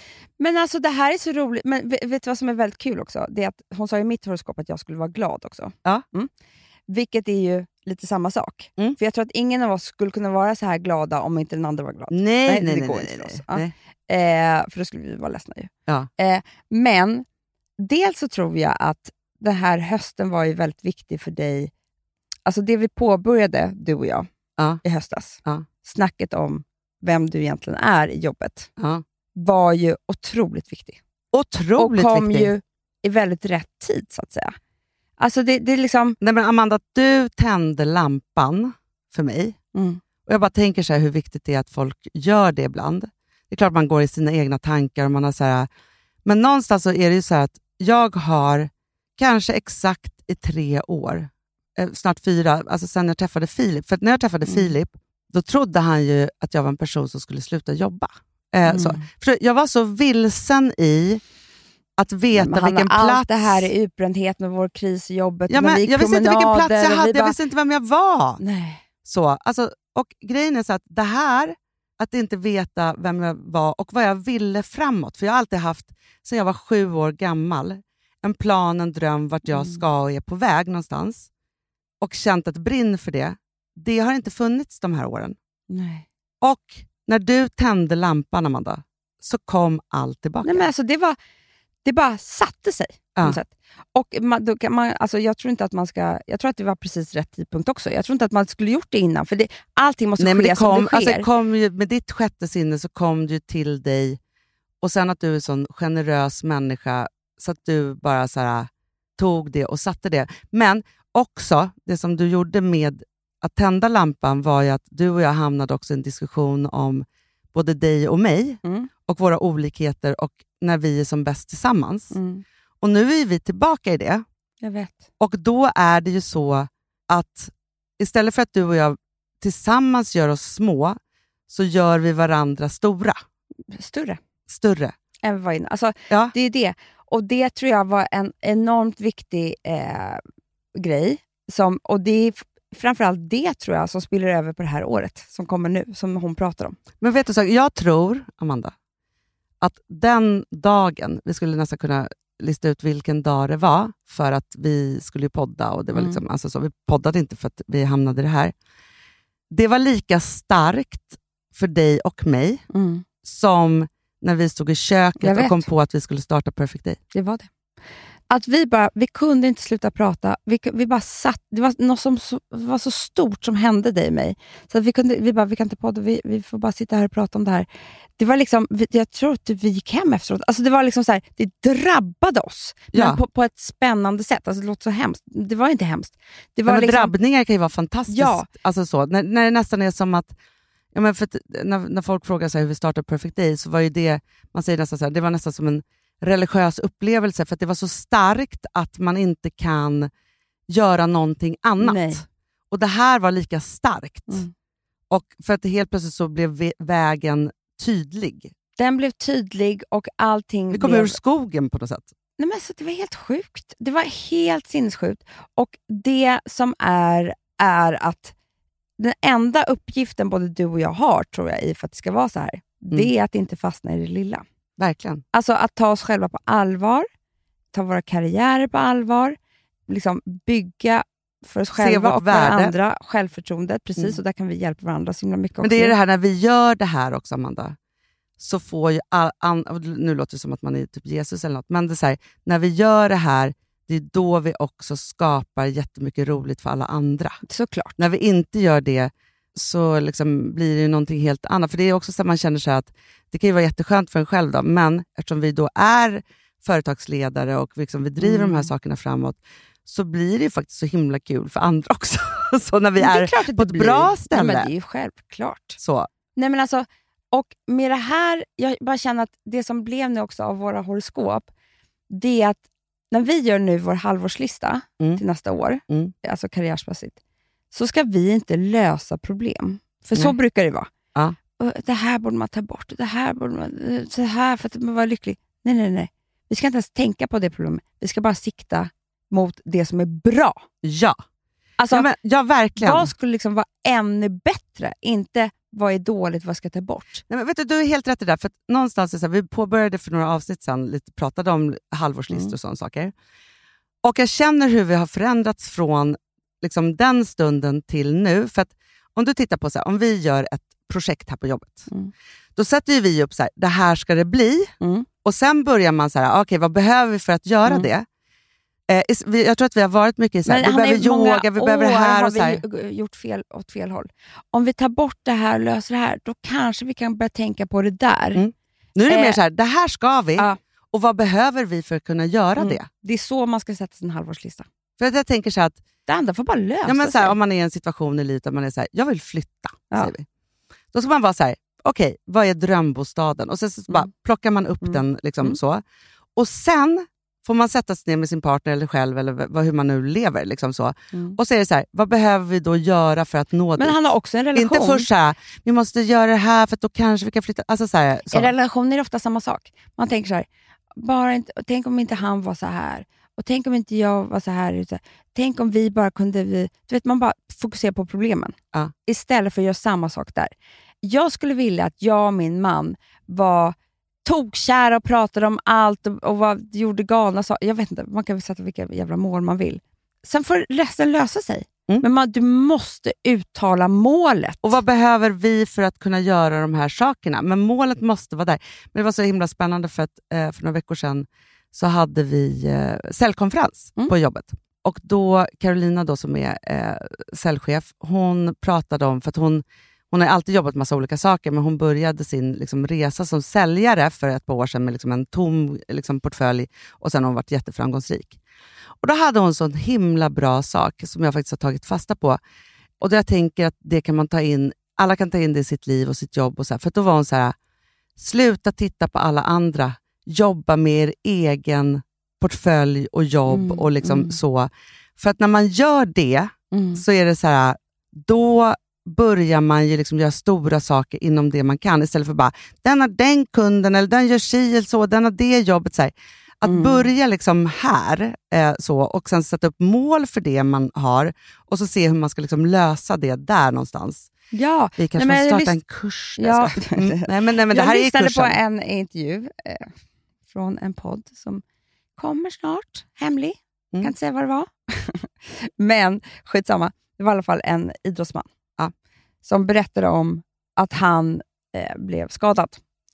Men alltså det här är så roligt. Men vet du vad som är väldigt kul också? Det är att hon sa i mitt horoskop att jag skulle vara glad också. Ja. Mm. Vilket är ju lite samma sak. Mm. För jag tror att ingen av oss skulle kunna vara så här glada om inte den andra var glad. Nej, nej, nej. Det går nej, inte nej, för oss. Nej. Ja. Eh, för då skulle vi vara ledsna ju. Ja. Eh, men dels så tror jag att den här hösten var ju väldigt viktig för dig. Alltså det vi påbörjade, du och jag, ja. i höstas. Ja. Snacket om vem du egentligen är i jobbet. Ja. Var ju otroligt viktig. Otroligt och kom viktig. ju i väldigt rätt tid, så att säga. Alltså det, det är liksom... Nej, men Amanda, du tände lampan för mig. Mm. Och jag bara tänker så här hur viktigt det är att folk gör det ibland. Det är klart man går i sina egna tankar. Och man har så här, men någonstans så är det ju så här att jag har kanske exakt i tre år, eh, snart fyra, alltså sen jag träffade Filip. För när jag träffade mm. Filip, då trodde han ju att jag var en person som skulle sluta jobba. Eh, mm. så. För jag var så vilsen i att veta men vilken plats... Allt det här är utbrändhet med vår kris i jobbet. Ja, men jag visste inte vilken plats jag hade. Bara... Jag visste inte vem jag var. Nej. Så, alltså, och grejen är så att det här, att inte veta vem jag var och vad jag ville framåt. För jag har alltid haft, sedan jag var sju år gammal, en plan, en dröm vart jag ska och är på väg någonstans. Och känt ett brinn för det. Det har inte funnits de här åren. Nej. Och när du tände lampan, Amanda, så kom allt tillbaka. Nej, men alltså det var... Det bara satte sig på något ja. sätt. Och man, då kan man, alltså jag tror inte att man ska... Jag tror att det var precis rätt tidpunkt också. Jag tror inte att man skulle gjort det innan. För det, allting måste Nej, ske men det kom, som det sker. Alltså det kom ju, med ditt sjätte sinne så kom du till dig. Och sen att du är en sån generös människa. Så att du bara så här, tog det och satte det. Men också, det som du gjorde med att tända lampan var ju att du och jag hamnade också i en diskussion om både dig och mig. Mm. Och våra olikheter och när vi är som bäst tillsammans. Mm. Och nu är vi tillbaka i det. Jag vet. Och då är det ju så att istället för att du och jag tillsammans gör oss små, så gör vi varandra stora. Större. Större. Än vad innan. Alltså, ja. det är det. Och det tror jag var en enormt viktig eh, grej. Som, och det är framförallt det tror jag som spiller över på det här året som kommer nu, som hon pratar om. Men vet du så, jag tror, Amanda, att den dagen, vi skulle nästan kunna lista ut vilken dag det var för att vi skulle podda och det var liksom, mm. alltså så, vi poddade inte för att vi hamnade i det här. Det var lika starkt för dig och mig mm. som när vi stod i köket och kom på att vi skulle starta Perfect Day. Det var det. Att vi bara, vi kunde inte sluta prata. Vi, vi bara satt, det var något som så, var så stort som hände dig och mig. Så att vi kunde, vi bara, vi kan inte podda, vi, vi får bara sitta här och prata om det här. Det var liksom, jag tror att vi gick hem efteråt. Alltså det var liksom så här, det drabbade oss. Men ja. på, på ett spännande sätt. Alltså det låter så hemskt. Det var inte hemskt. Det var men liksom, drabbningar kan ju vara fantastiskt. Ja. Alltså så, när, när det nästan är som att, ja men för att, när, när folk frågar sig hur vi startar Perfect Day, så var ju det, man säger nästan så här, det var nästan som en religiös upplevelse, för att det var så starkt att man inte kan göra någonting annat. Nej. Och det här var lika starkt. Mm. Och för att det helt plötsligt så blev vägen tydlig. Den blev tydlig och allting vi kom blev... ur skogen på något sätt. Nej, men så det var helt sjukt. Det var helt sinnessjukt. Och det som är, är att den enda uppgiften både du och jag har, tror jag, i för att det ska vara så här, mm. det är att inte fastna i det lilla. Verkligen. Alltså att ta oss själva på allvar, ta våra karriärer på allvar, liksom bygga för oss själva och för andra självförtroendet, precis, mm. och där kan vi hjälpa varandra så himla mycket också. Men det är det här, när vi gör det här också, Amanda, så får ju all, all, nu låter det som att man är typ Jesus eller något, men det är så här, när vi gör det här, det är då vi också skapar jättemycket roligt för alla andra. Såklart. När vi inte gör det, så liksom blir det någonting helt annat. För det är också så att man känner sig att det kan ju vara jätteskönt för en själv då, men eftersom vi då är företagsledare och liksom vi driver mm. de här sakerna framåt, så blir det ju faktiskt så himla kul för andra också. Så när vi är, är på ett blir. bra ställe. Ja, men det är ju självklart. Så. Nej, men alltså, och med det här, jag bara känner att det som blev nu också av våra horoskop, det är att när vi gör nu vår halvårslista mm. till nästa år, mm. alltså karriärsmässigt, så ska vi inte lösa problem. För nej. Så brukar det vara. Ja. Det här borde man ta bort. Det här borde man... Så här för att man var lycklig. Nej, nej, nej. Vi ska inte ens tänka på det problemet. Vi ska bara sikta mot det som är bra. Ja. Alltså, ja, men, ja verkligen. Vad skulle liksom vara ännu bättre? Inte vad är dåligt, vad ska jag ta bort? Nej, men vet du, du är helt rätt i det där. För att någonstans är så här, vi påbörjade för några avsnitt sedan, lite pratade om halvårslistor mm. och sådana saker. Och jag känner hur vi har förändrats från liksom den stunden till nu. För att om du tittar på så här, om vi gör ett projekt här på jobbet, mm. då sätter vi upp så här, det här ska det bli. Mm. Och sen börjar man så här, okej, okay, vad behöver vi för att göra mm. det? Eh, jag tror att vi har varit mycket så här, vi behöver yoga, vi behöver det här och så här. Har vi gjort fel åt fel håll. Om vi tar bort det här och löser det här, då kanske vi kan börja tänka på det där. Mm. Nu är det eh, mer så här, det här ska vi. Ja. Och vad behöver vi för att kunna göra mm. det? Det är så man ska sätta sin halvårslista. För att jag tänker så här att det andra får bara lösa ja, men så sig. Här, om man är i en situation i livet där man är så här, jag vill flytta, ja. säger vi. Då ska man vara så här, okej, okay, vad är drömbostaden? Och sen så mm. bara plockar man upp mm. den liksom mm. så. Och sen får man sätta sig ner med sin partner eller själv eller vad, hur man nu lever. Liksom så. Mm. Och så är det så här, vad behöver vi då göra för att nå Men dit? han har också en relation. Inte först så här, vi måste göra det här för att då kanske vi kan flytta. Alltså så här, så. I relationer är det ofta samma sak. Man tänker så här, bara inte, tänk om inte han var så här. Och tänk om inte jag var så här. Tänk om vi bara kunde, vi, du vet, man bara fokuserar på problemen. Ja. Istället för att göra samma sak där. Jag skulle vilja att jag och min man var tokkära och pratade om allt och, och vad, gjorde galna saker. Jag vet inte, man kan väl sätta vilka jävla mål man vill. Sen får resten lösa sig. Mm. Men man, du måste uttala målet. Och vad behöver vi för att kunna göra de här sakerna? Men målet måste vara där. Men det var så himla spännande för att eh, för några veckor sedan så hade vi eh, säljkonferens mm. på jobbet. Och då, Carolina då som är eh, säljchef, hon pratade om, för att hon Hon har alltid jobbat med massa olika saker, men hon började sin liksom, resa som säljare för ett par år sedan med liksom, en tom liksom, portfölj och sen har hon varit jätteframgångsrik. Och då hade hon så en himla bra sak som jag faktiskt har tagit fasta på. Och då jag tänker att det kan man ta in, alla kan ta in det i sitt liv och sitt jobb. Och så här, för då var hon så här, sluta titta på alla andra, jobba med er egen portfölj och jobb mm, och liksom mm. så. För att när man gör det mm. så är det så här, då börjar man ju liksom göra stora saker inom det man kan istället för bara, den har den kunden eller den gör si eller så, den har det jobbet. Så här. Att mm. börja liksom här eh, så, och sen sätta upp mål för det man har och så se hur man ska liksom lösa det där någonstans. Ja. Vi kanske nej, får starta lyst- en kurs. Ja. Mm. nej, men, nej, men det jag här är lyssnade kursen. på en intervju eh, från en podd som kommer snart, hemlig. Mm. Kan inte säga vad det var. Men skitsamma, det var i alla fall en idrottsman ja. som berättade om att han eh, blev skadad.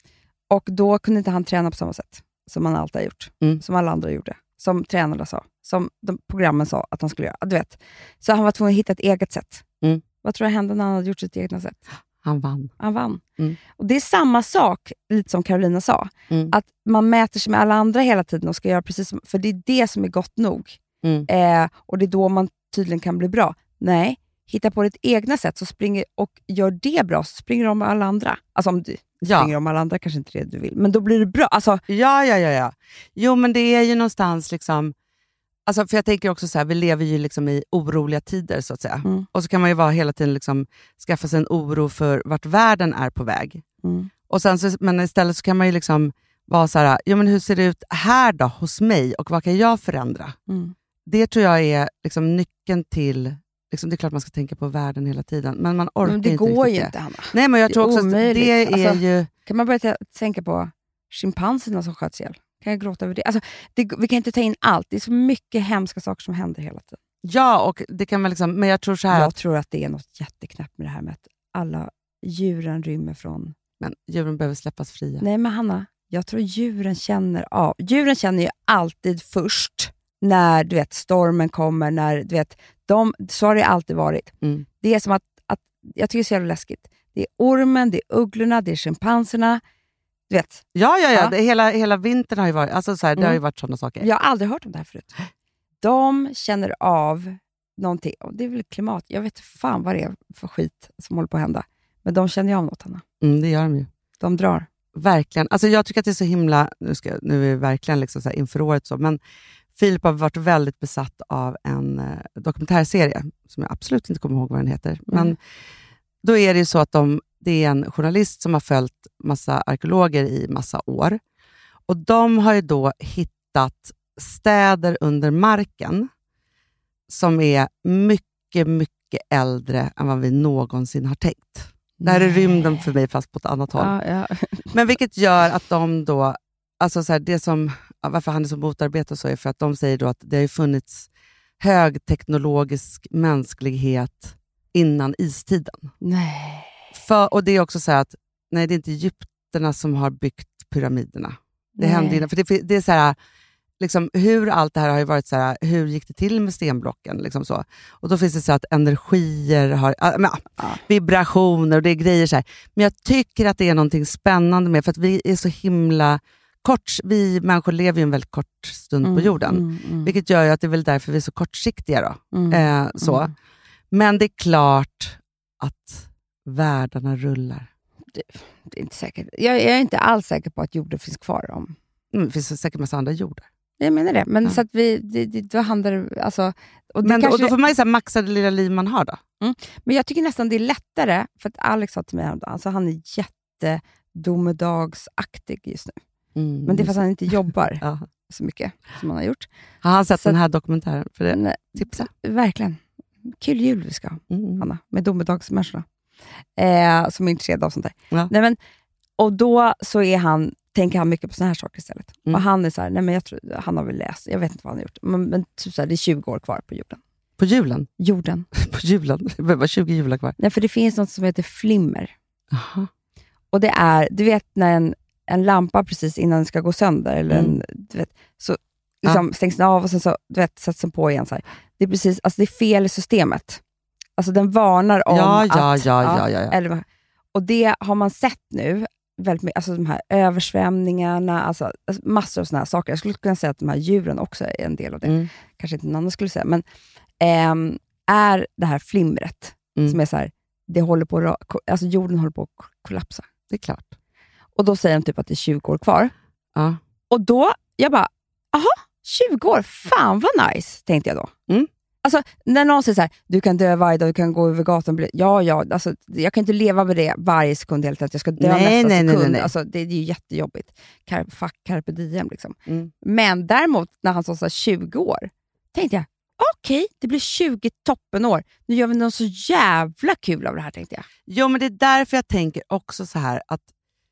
Och då kunde inte han träna på samma sätt som han alltid har gjort. Mm. Som alla andra gjorde. Som tränarna sa. Som de programmen sa att han skulle göra. Du vet. Så han var tvungen att hitta ett eget sätt. Mm. Vad tror jag hände när han hade gjort sitt eget sätt? Han vann. Han vann. Mm. Och det är samma sak, lite som Carolina sa. Mm. Att man mäter sig med alla andra hela tiden och ska göra precis som, för det är det som är gott nog. Mm. Eh, och det är då man tydligen kan bli bra. Nej, hitta på ditt egna sätt så springer, och gör det bra så springer de med alla andra. Alltså om du ja. springer om alla andra kanske inte det du vill. Men då blir det bra. Alltså, ja, ja, ja, ja. Jo, men det är ju någonstans liksom... Alltså, för jag tänker också så här, vi lever ju liksom i oroliga tider så att säga. Mm. Och så kan man ju vara hela tiden liksom, skaffa sig en oro för vart världen är på väg. Mm. Och sen så, men istället så kan man ju liksom vara så här, ja, men hur ser det ut här då hos mig och vad kan jag förändra? Mm. Det tror jag är liksom nyckeln till, liksom, det är klart man ska tänka på världen hela tiden, men man orkar men det inte går riktigt ju det. inte, Hanna. Nej, men jag det tror också omöjligt. att det är alltså, ju... Kan man börja t- tänka på schimpanserna som sköts ihjäl? Kan jag gråta över det? Alltså, det? Vi kan inte ta in allt. Det är så mycket hemska saker som händer hela tiden. Ja, och det kan man liksom, men jag tror så här... Jag att, tror att det är något jätteknäppt med det här med att alla djuren rymmer från... Men djuren behöver släppas fria. Nej, men Hanna, jag tror djuren känner av. Djuren känner ju alltid först när du vet, stormen kommer. När, du vet, de, så har det alltid varit. Mm. Det är som att, att... Jag tycker det är så jävla läskigt. Det är ormen, det är ugglorna, det är schimpanserna. Du vet. Ja, ja, ja. ja. Det, hela, hela vintern har ju varit, alltså så här, det mm. har ju varit sådana saker. Jag har aldrig hört om det här förut. De känner av någonting. Och det är väl klimat. Jag vet fan vad det är för skit som håller på att hända. Men de känner ju av något, Hanna. Mm, det gör de ju. De drar. Verkligen. Alltså jag tycker att det är så himla, nu, ska, nu är vi verkligen liksom så här inför året så, men Filip har varit väldigt besatt av en eh, dokumentärserie som jag absolut inte kommer ihåg vad den heter. Mm. Men då är det ju så att de, det är en journalist som har följt massa arkeologer i massa år. Och de har ju då hittat städer under marken som är mycket, mycket äldre än vad vi någonsin har tänkt. Det här är rymden för mig fast på ett annat håll. Ja, ja. Men vilket gör att de då, alltså så här, det som, varför han är så motarbetad så är för att de säger då att det har ju funnits högteknologisk mänsklighet innan istiden. Nej. För, och det är också så här att nej, det är inte egypterna som har byggt pyramiderna. Det nej. hände innan, för det, det är så här, liksom, hur allt det här har ju varit så här, hur gick det till med stenblocken? Liksom så. Och då finns det så att energier har, äh, men, ja. vibrationer och det är grejer så här. Men jag tycker att det är någonting spännande med, för att vi är så himla kort, vi människor lever ju en väldigt kort stund mm, på jorden. Mm, mm. Vilket gör ju att det är väl därför vi är så kortsiktiga då. Mm, eh, så. Mm. Men det är klart att världarna rullar. Det, det är inte säkert. Jag, jag är inte alls säker på att jorden finns kvar om. Mm, det finns säkert massa andra jordar. Jag menar det. Men ja. så att vi, det, det, då handlar det, alltså... Och, det men, kanske, och då får man ju så här maxa det lilla liv man har då. Mm, men jag tycker nästan det är lättare, för att Alex sa till mig häromdagen, alltså han är jättedomedagsaktig just nu. Mm, men det är för att han inte jobbar ja. så mycket som han har gjort. Har han sett så den här dokumentären? För det? Nej, tipsa. Verkligen. Kul jul vi ska ha, mm. Hanna, med domedagsmänniskorna. Eh, som är intresserade av sånt där. Ja. Nej, men, och då så är han, tänker han mycket på såna här saker istället. Mm. Och han är så här, nej men jag tror, han har väl läst, jag vet inte vad han har gjort. Men, men typ så här, det är tjugo år kvar på jorden. På julen? Jorden. på julen? Det var tjugo jular kvar. Nej, för det finns något som heter flimmer. Aha. Och det är, du vet när en, en lampa precis innan den ska gå sönder, eller mm. en, du vet, så liksom ja. stängs den av och sen så, du vet, sätts den på igen. Så här. Det är precis, alltså det är fel i systemet. Alltså den varnar om ja, att... Ja, ja, ja, ja, ja. Eller, och det har man sett nu, väldigt mycket, alltså de här översvämningarna, alltså, alltså massor av såna här saker. Jag skulle kunna säga att de här djuren också är en del av det. Mm. Kanske inte någon annan skulle säga, men ähm, är det här flimret mm. som är så här, det håller på, alltså jorden håller på att kollapsa. Det är klart. Och då säger de typ att det är tjugo år kvar. Ja. Och då, jag bara, aha, tjugo år, fan vad nice, tänkte jag då. Mm. Alltså, när någon säger så här, du kan dö varje dag, du kan gå över gatan. Ja, ja, alltså, jag kan inte leva med det varje sekund hela tiden. Jag ska dö nej, nästa nej, sekund. Nej, nej. Alltså, det, det är ju jättejobbigt. Car- fuck carpe diem liksom. Mm. Men däremot, när han sa så här tjugo år, tänkte jag, okej, okay, det blir tjugo toppenår. Nu gör vi något så jävla kul av det här, tänkte jag. Jo, men det är därför jag tänker också så här att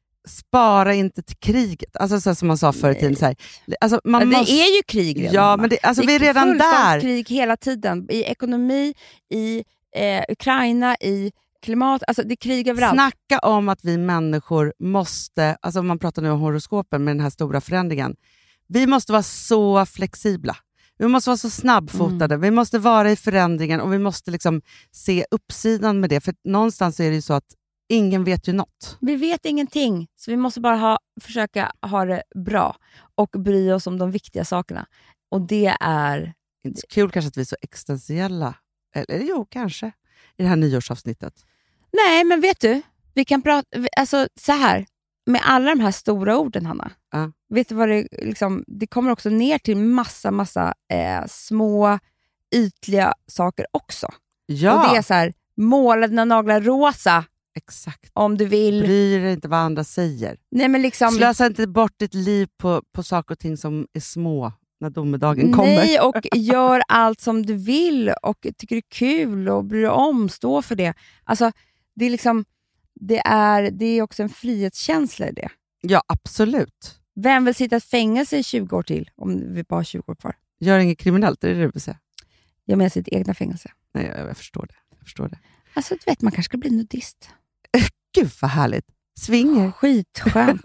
spara inte till kriget. Alltså så som man sa förr i tiden. Så här. Alltså, man ja, det måste... är ju krig redan. Ja, men det, alltså, det vi är redan där. Krig hela tiden. I ekonomi, i eh, Ukraina, i klimat. Alltså det är krig överallt. Snacka om att vi människor måste, alltså om man pratar nu om horoskopen med den här stora förändringen. Vi måste vara så flexibla. Vi måste vara så snabbfotade. Mm. Vi måste vara i förändringen och vi måste liksom se uppsidan med det. För någonstans är det ju så att ingen vet ju något. Vi vet ingenting, så vi måste bara ha, försöka ha det bra och bry oss om de viktiga sakerna. Och det är... Inte så kul kanske att vi är så existentiella. Eller jo, kanske. I det här nyårsavsnittet. Nej, men vet du? Vi kan prata... Alltså så här. Med alla de här stora orden, Hanna. Ja. Vet du vad det liksom... Det kommer också ner till massa, massa eh, små, ytliga saker också. Ja. Och det är så här... Måla dina naglar rosa. Exakt. Om du vill. Bry dig inte vad andra säger. Nej, men liksom... Slösa inte bort ditt liv på, på saker och ting som är små när domedagen kommer. Nej, och gör allt som du vill och tycker det är kul och bryr dig om, stå för det. Alltså, det är liksom det är, det är också en frihetskänsla i det. Ja, absolut. Vem vill sitta i fängelse i tjugo år till om vi bara har tjugo år kvar? Gör inget kriminellt, är det det du vill säga? Jag menar sitt egna fängelse. Nej, jag, jag förstår det. Jag förstår det. Alltså, du vet, man kanske ska bli nudist. Gud vad härligt. Svinger. Skitskönt.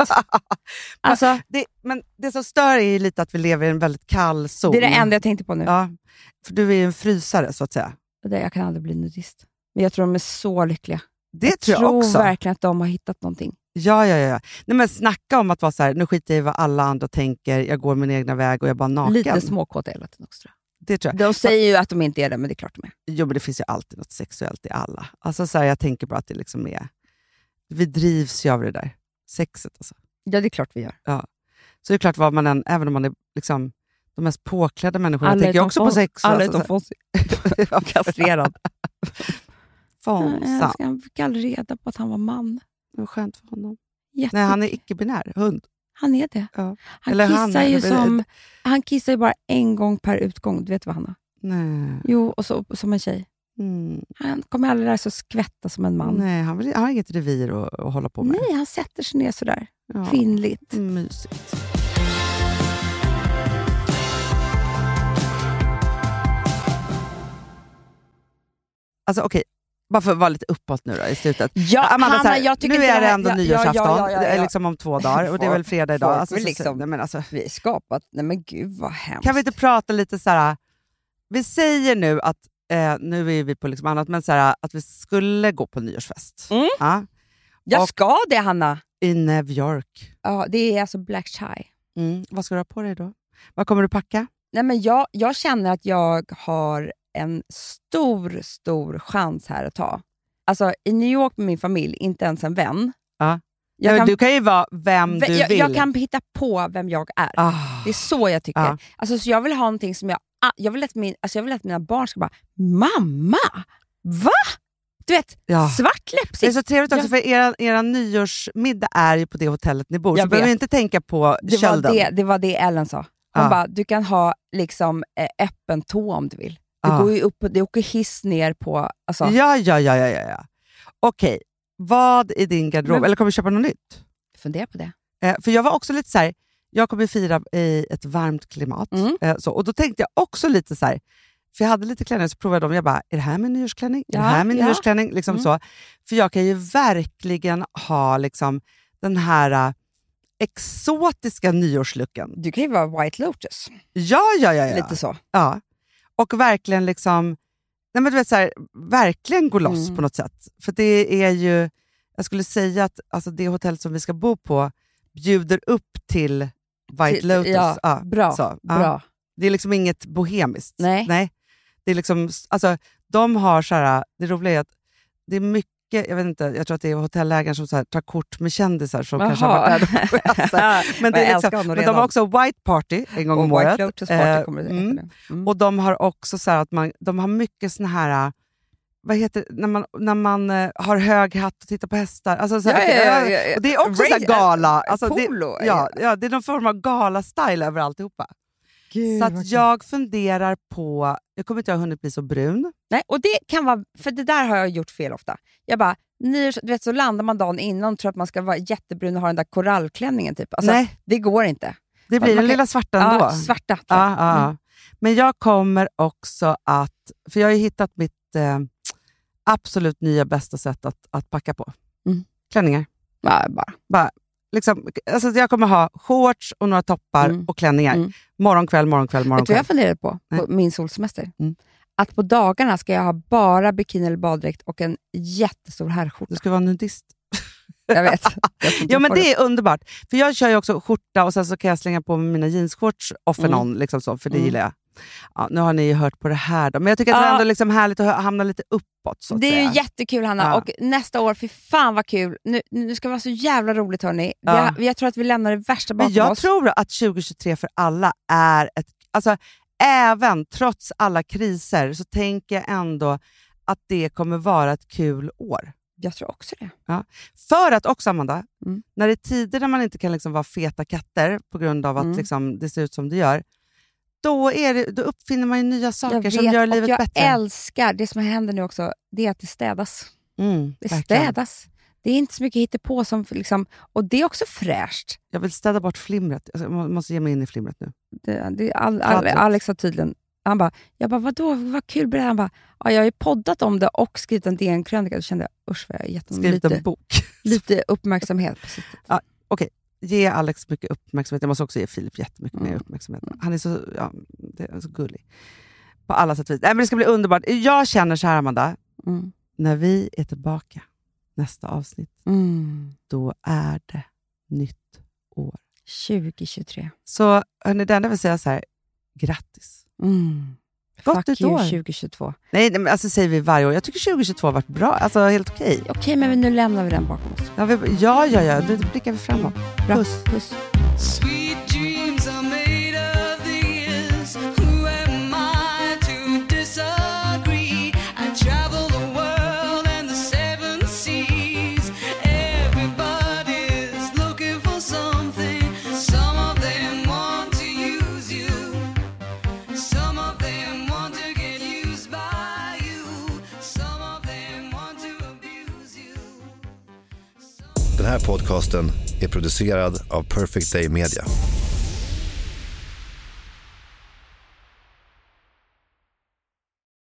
Alltså, det, men det som stör är lite att vi lever i en väldigt kall zon. Det är det enda jag tänkte på nu. Ja, för du är ju en frysare så att säga. Jag kan aldrig bli nudist. Men jag tror de är så lyckliga. Det jag tror jag tror också. verkligen att de har hittat någonting. Ja, ja, ja. Nej, men snacka om att vara så här, nu skiter jag i vad alla andra tänker, jag går min egna väg och jag är bara naken. Lite småkåta hela tiden också, tror jag. Det tror jag. De säger ju att de inte är det, men det är klart de är. Jo, men det finns ju alltid något sexuellt i alla. Alltså så här, jag tänker bara att det liksom är... Vi drivs ju av det där. Sexet alltså. Ja, det är klart vi gör. Ja. Så det är klart vad man än, även om man är liksom de mest påklädda människorna, jag tänker också på sex. Alla utom Fonzie. Kastrerad. Fonsa. Jag fick aldrig reda på att han var man. Det var skönt för honom. Jätte... Nej, han är icke-binär. Hund. Han är det. Ja. Han, Eller kissar han, ju eller... som, han kissar ju bara en gång per utgång. Du vet vad han har? Nej. Jo, och så, som en tjej. Mm. Han kommer aldrig lära sig att skvätta som en man. Nej, han, vill, han har inget revir att, att hålla på med. Nej, han sätter sig ner sådär. Ja. Kvinnligt. Mysigt. Alltså okej, okay. Bara för att vara lite uppåt nu då i slutet. Ja, Amanda, Hanna, här, jag tycker nu är det här, ändå ja, nyårsafton. Ja, ja, ja, ja. Det är liksom om två dagar och det är väl fredag idag. Folk, alltså, vi, så, liksom, nej, men alltså, vi är skapat. Nej men gud vad hemskt. Kan vi inte prata lite så här? Vi säger nu att eh, nu är vi på liksom annat, men så här, att vi skulle gå på nyårsfest. Mm. Ja. Jag och, ska det, Hanna. I New York. Ja, det är alltså black tie. Mm. Vad ska du ha på dig då? Vad kommer du packa? Nej, men jag, jag känner att jag har en stor, stor chans här att ta. Alltså i New York med min familj, inte ens en vän. Ja. Jag ja, kan, du kan ju vara vem du jag, vill. Jag kan hitta på vem jag är. Ah. Det är så jag tycker. Ah. Alltså, så jag vill ha någonting som jag... Jag vill, att min, alltså jag vill att mina barn ska bara, mamma! Va? Du vet, ja. svart läppstift. Det är så trevligt också, ja. för era, era nyårsmiddag är ju på det hotellet ni bor. Jag så behöver inte tänka på det kölden. var det, det var det Ellen sa. Hon ja. bara, du kan ha liksom eh, öppen tå om du vill. Det ja. går ju upp, det åker hiss ner på... Alltså. Ja, ja, ja, ja, ja. Okej, vad är din garderob? Men, eller kommer du köpa något nytt? Fundera på det. Eh, för jag var också lite så här, jag kommer fira i ett varmt klimat. Mm. Eh, så, och då tänkte jag också lite så här, för jag hade lite klänningar så provade jag dem. Jag bara, är det här min nyårsklänning? Ja, är det här min ja. nyårsklänning? Liksom mm. så. För jag kan ju verkligen ha liksom den här uh, exotiska nyårslucken. Du kan ju vara White Lotus. Ja, ja, ja. ja. Lite så. Ja. Och verkligen liksom, nej men du vet så här, verkligen gå loss Mm. på något sätt. För det är ju, jag skulle säga att alltså, det hotell som vi ska bo på bjuder upp till White till, Lotus. Ja, ja, bra. Så, bra. Ja. Det är liksom inget bohemiskt. Nej. Nej. Det är liksom, alltså, de har så här, det roliga är att det är mycket mycket, jag vet inte, jag tror att det är hotellägaren som så här, tar kort med kändisar som Aha. kanske har varit där på alltså. Men, det är liksom, men de har också White Party en gång om året. White Lotus Party kommer det mm. mm. Och de har också så här att man, de har mycket såna här, vad heter när man, när man uh, har hög hatt och tittar på hästar. Alltså, så här, ja, ja, ja, ja. Och det är också Ray, så här gala. Alltså, polo. Det, ja, ja, det är någon form av gala-style över alltihopa. Gud, så att jag funderar på, jag kommer inte ha hunnit bli så brun. Nej, och det kan vara, för det där har jag gjort fel ofta. Jag bara, ni, du vet, så landar man dagen innan och tror att man ska vara jättebrun och ha den där korallklänningen typ. Alltså, nej. Det går inte. Det blir den kan, lilla svarta ändå. Ja, svarta. Ja, ja. Mm. Men jag kommer också att, för jag har ju hittat mitt eh, absolut nya bästa sätt att, att packa på. Mm. Klänningar. Ja, bara. Bara. Liksom, alltså jag kommer ha shorts och några toppar mm. och klänningar. Mm. Morgon, kväll, morgon, kväll, morgon, Vet du vad jag funderade på? Nej. På min solsemester. Mm. Att på dagarna ska jag ha bara bikini eller baddräkt och en jättestor herrskjorta. Du ska vara nudist. Jag vet. Jag ja, men det är underbart. För jag kör ju också skjorta och sen så kan jag slänga på mina jeansshorts off and on, liksom så, för det mm. gillar jag. Ja, nu har ni ju hört på det här då. Men jag tycker att ja. det är ändå liksom härligt att hamna lite uppåt. Så att det är säga. ju jättekul, Hanna. Ja. Och nästa år, för fan vad kul. Nu, nu ska det vara så jävla roligt, hörni. Ja. Vi, jag tror att vi lämnar det värsta bakom Men jag oss. tror att tjugohundratjugotre för alla är ett... Alltså, även trots alla kriser så tänker jag ändå att det kommer vara ett kul år. Jag tror också det. Ja. För att också, Amanda, mm. när det är tider där man inte kan liksom vara feta katter på grund av att mm. liksom, det ser ut som det gör, då, är det, då uppfinner man ju nya saker vet, som gör livet jag bättre. Jag älskar, det som händer nu också, det är att det städas. Mm, det verkligen. städas. Det är inte så mycket hittepå som liksom, och det är också fräscht. Jag vill städa bort flimret. Jag måste ge mig in i flimret nu. Det, det, all, all, Alex har tydligen... Han bara, jag bara, vadå, vad kul blir det? Han bara, ja, jag har ju poddat om det och skrivit en D N-krönika. Då kände jag, usch vad jag har gett honom skrivit lite, en bok. lite uppmärksamhet på sitt. Ja, okej, okay. Ge Alex mycket uppmärksamhet. Jag måste också ge Filip jättemycket mm. mer uppmärksamhet. Han är så, ja, det är så gullig. På alla sätt och vis. Nej, men det ska bli underbart. Jag känner så här, Amanda. Mm. När vi är tillbaka nästa avsnitt, mm. då är det nytt år. tjugohundratjugotre. Så hörni, det enda vill säga så här, grattis. Mm. Gott ett år. tjugohundratjugotvå. Nej, nej, men alltså säger vi varje år. Jag tycker tjugohundratjugotvå har varit bra. Alltså helt okej. Okay. Okej, okay, men nu lämnar vi den bakom oss. Ja, vi, ja, ja, ja. Nu blickar vi framåt. Bra. Puss. Puss. Sweet dreams are made of these. Who am I to disagree? I travel the world and the seven seas. Everybody's looking for something. Some of them want to use you. Some of them want to get used by you. Some of them want to abuse you. Den här podcasten är producerad av Perfect Day Media.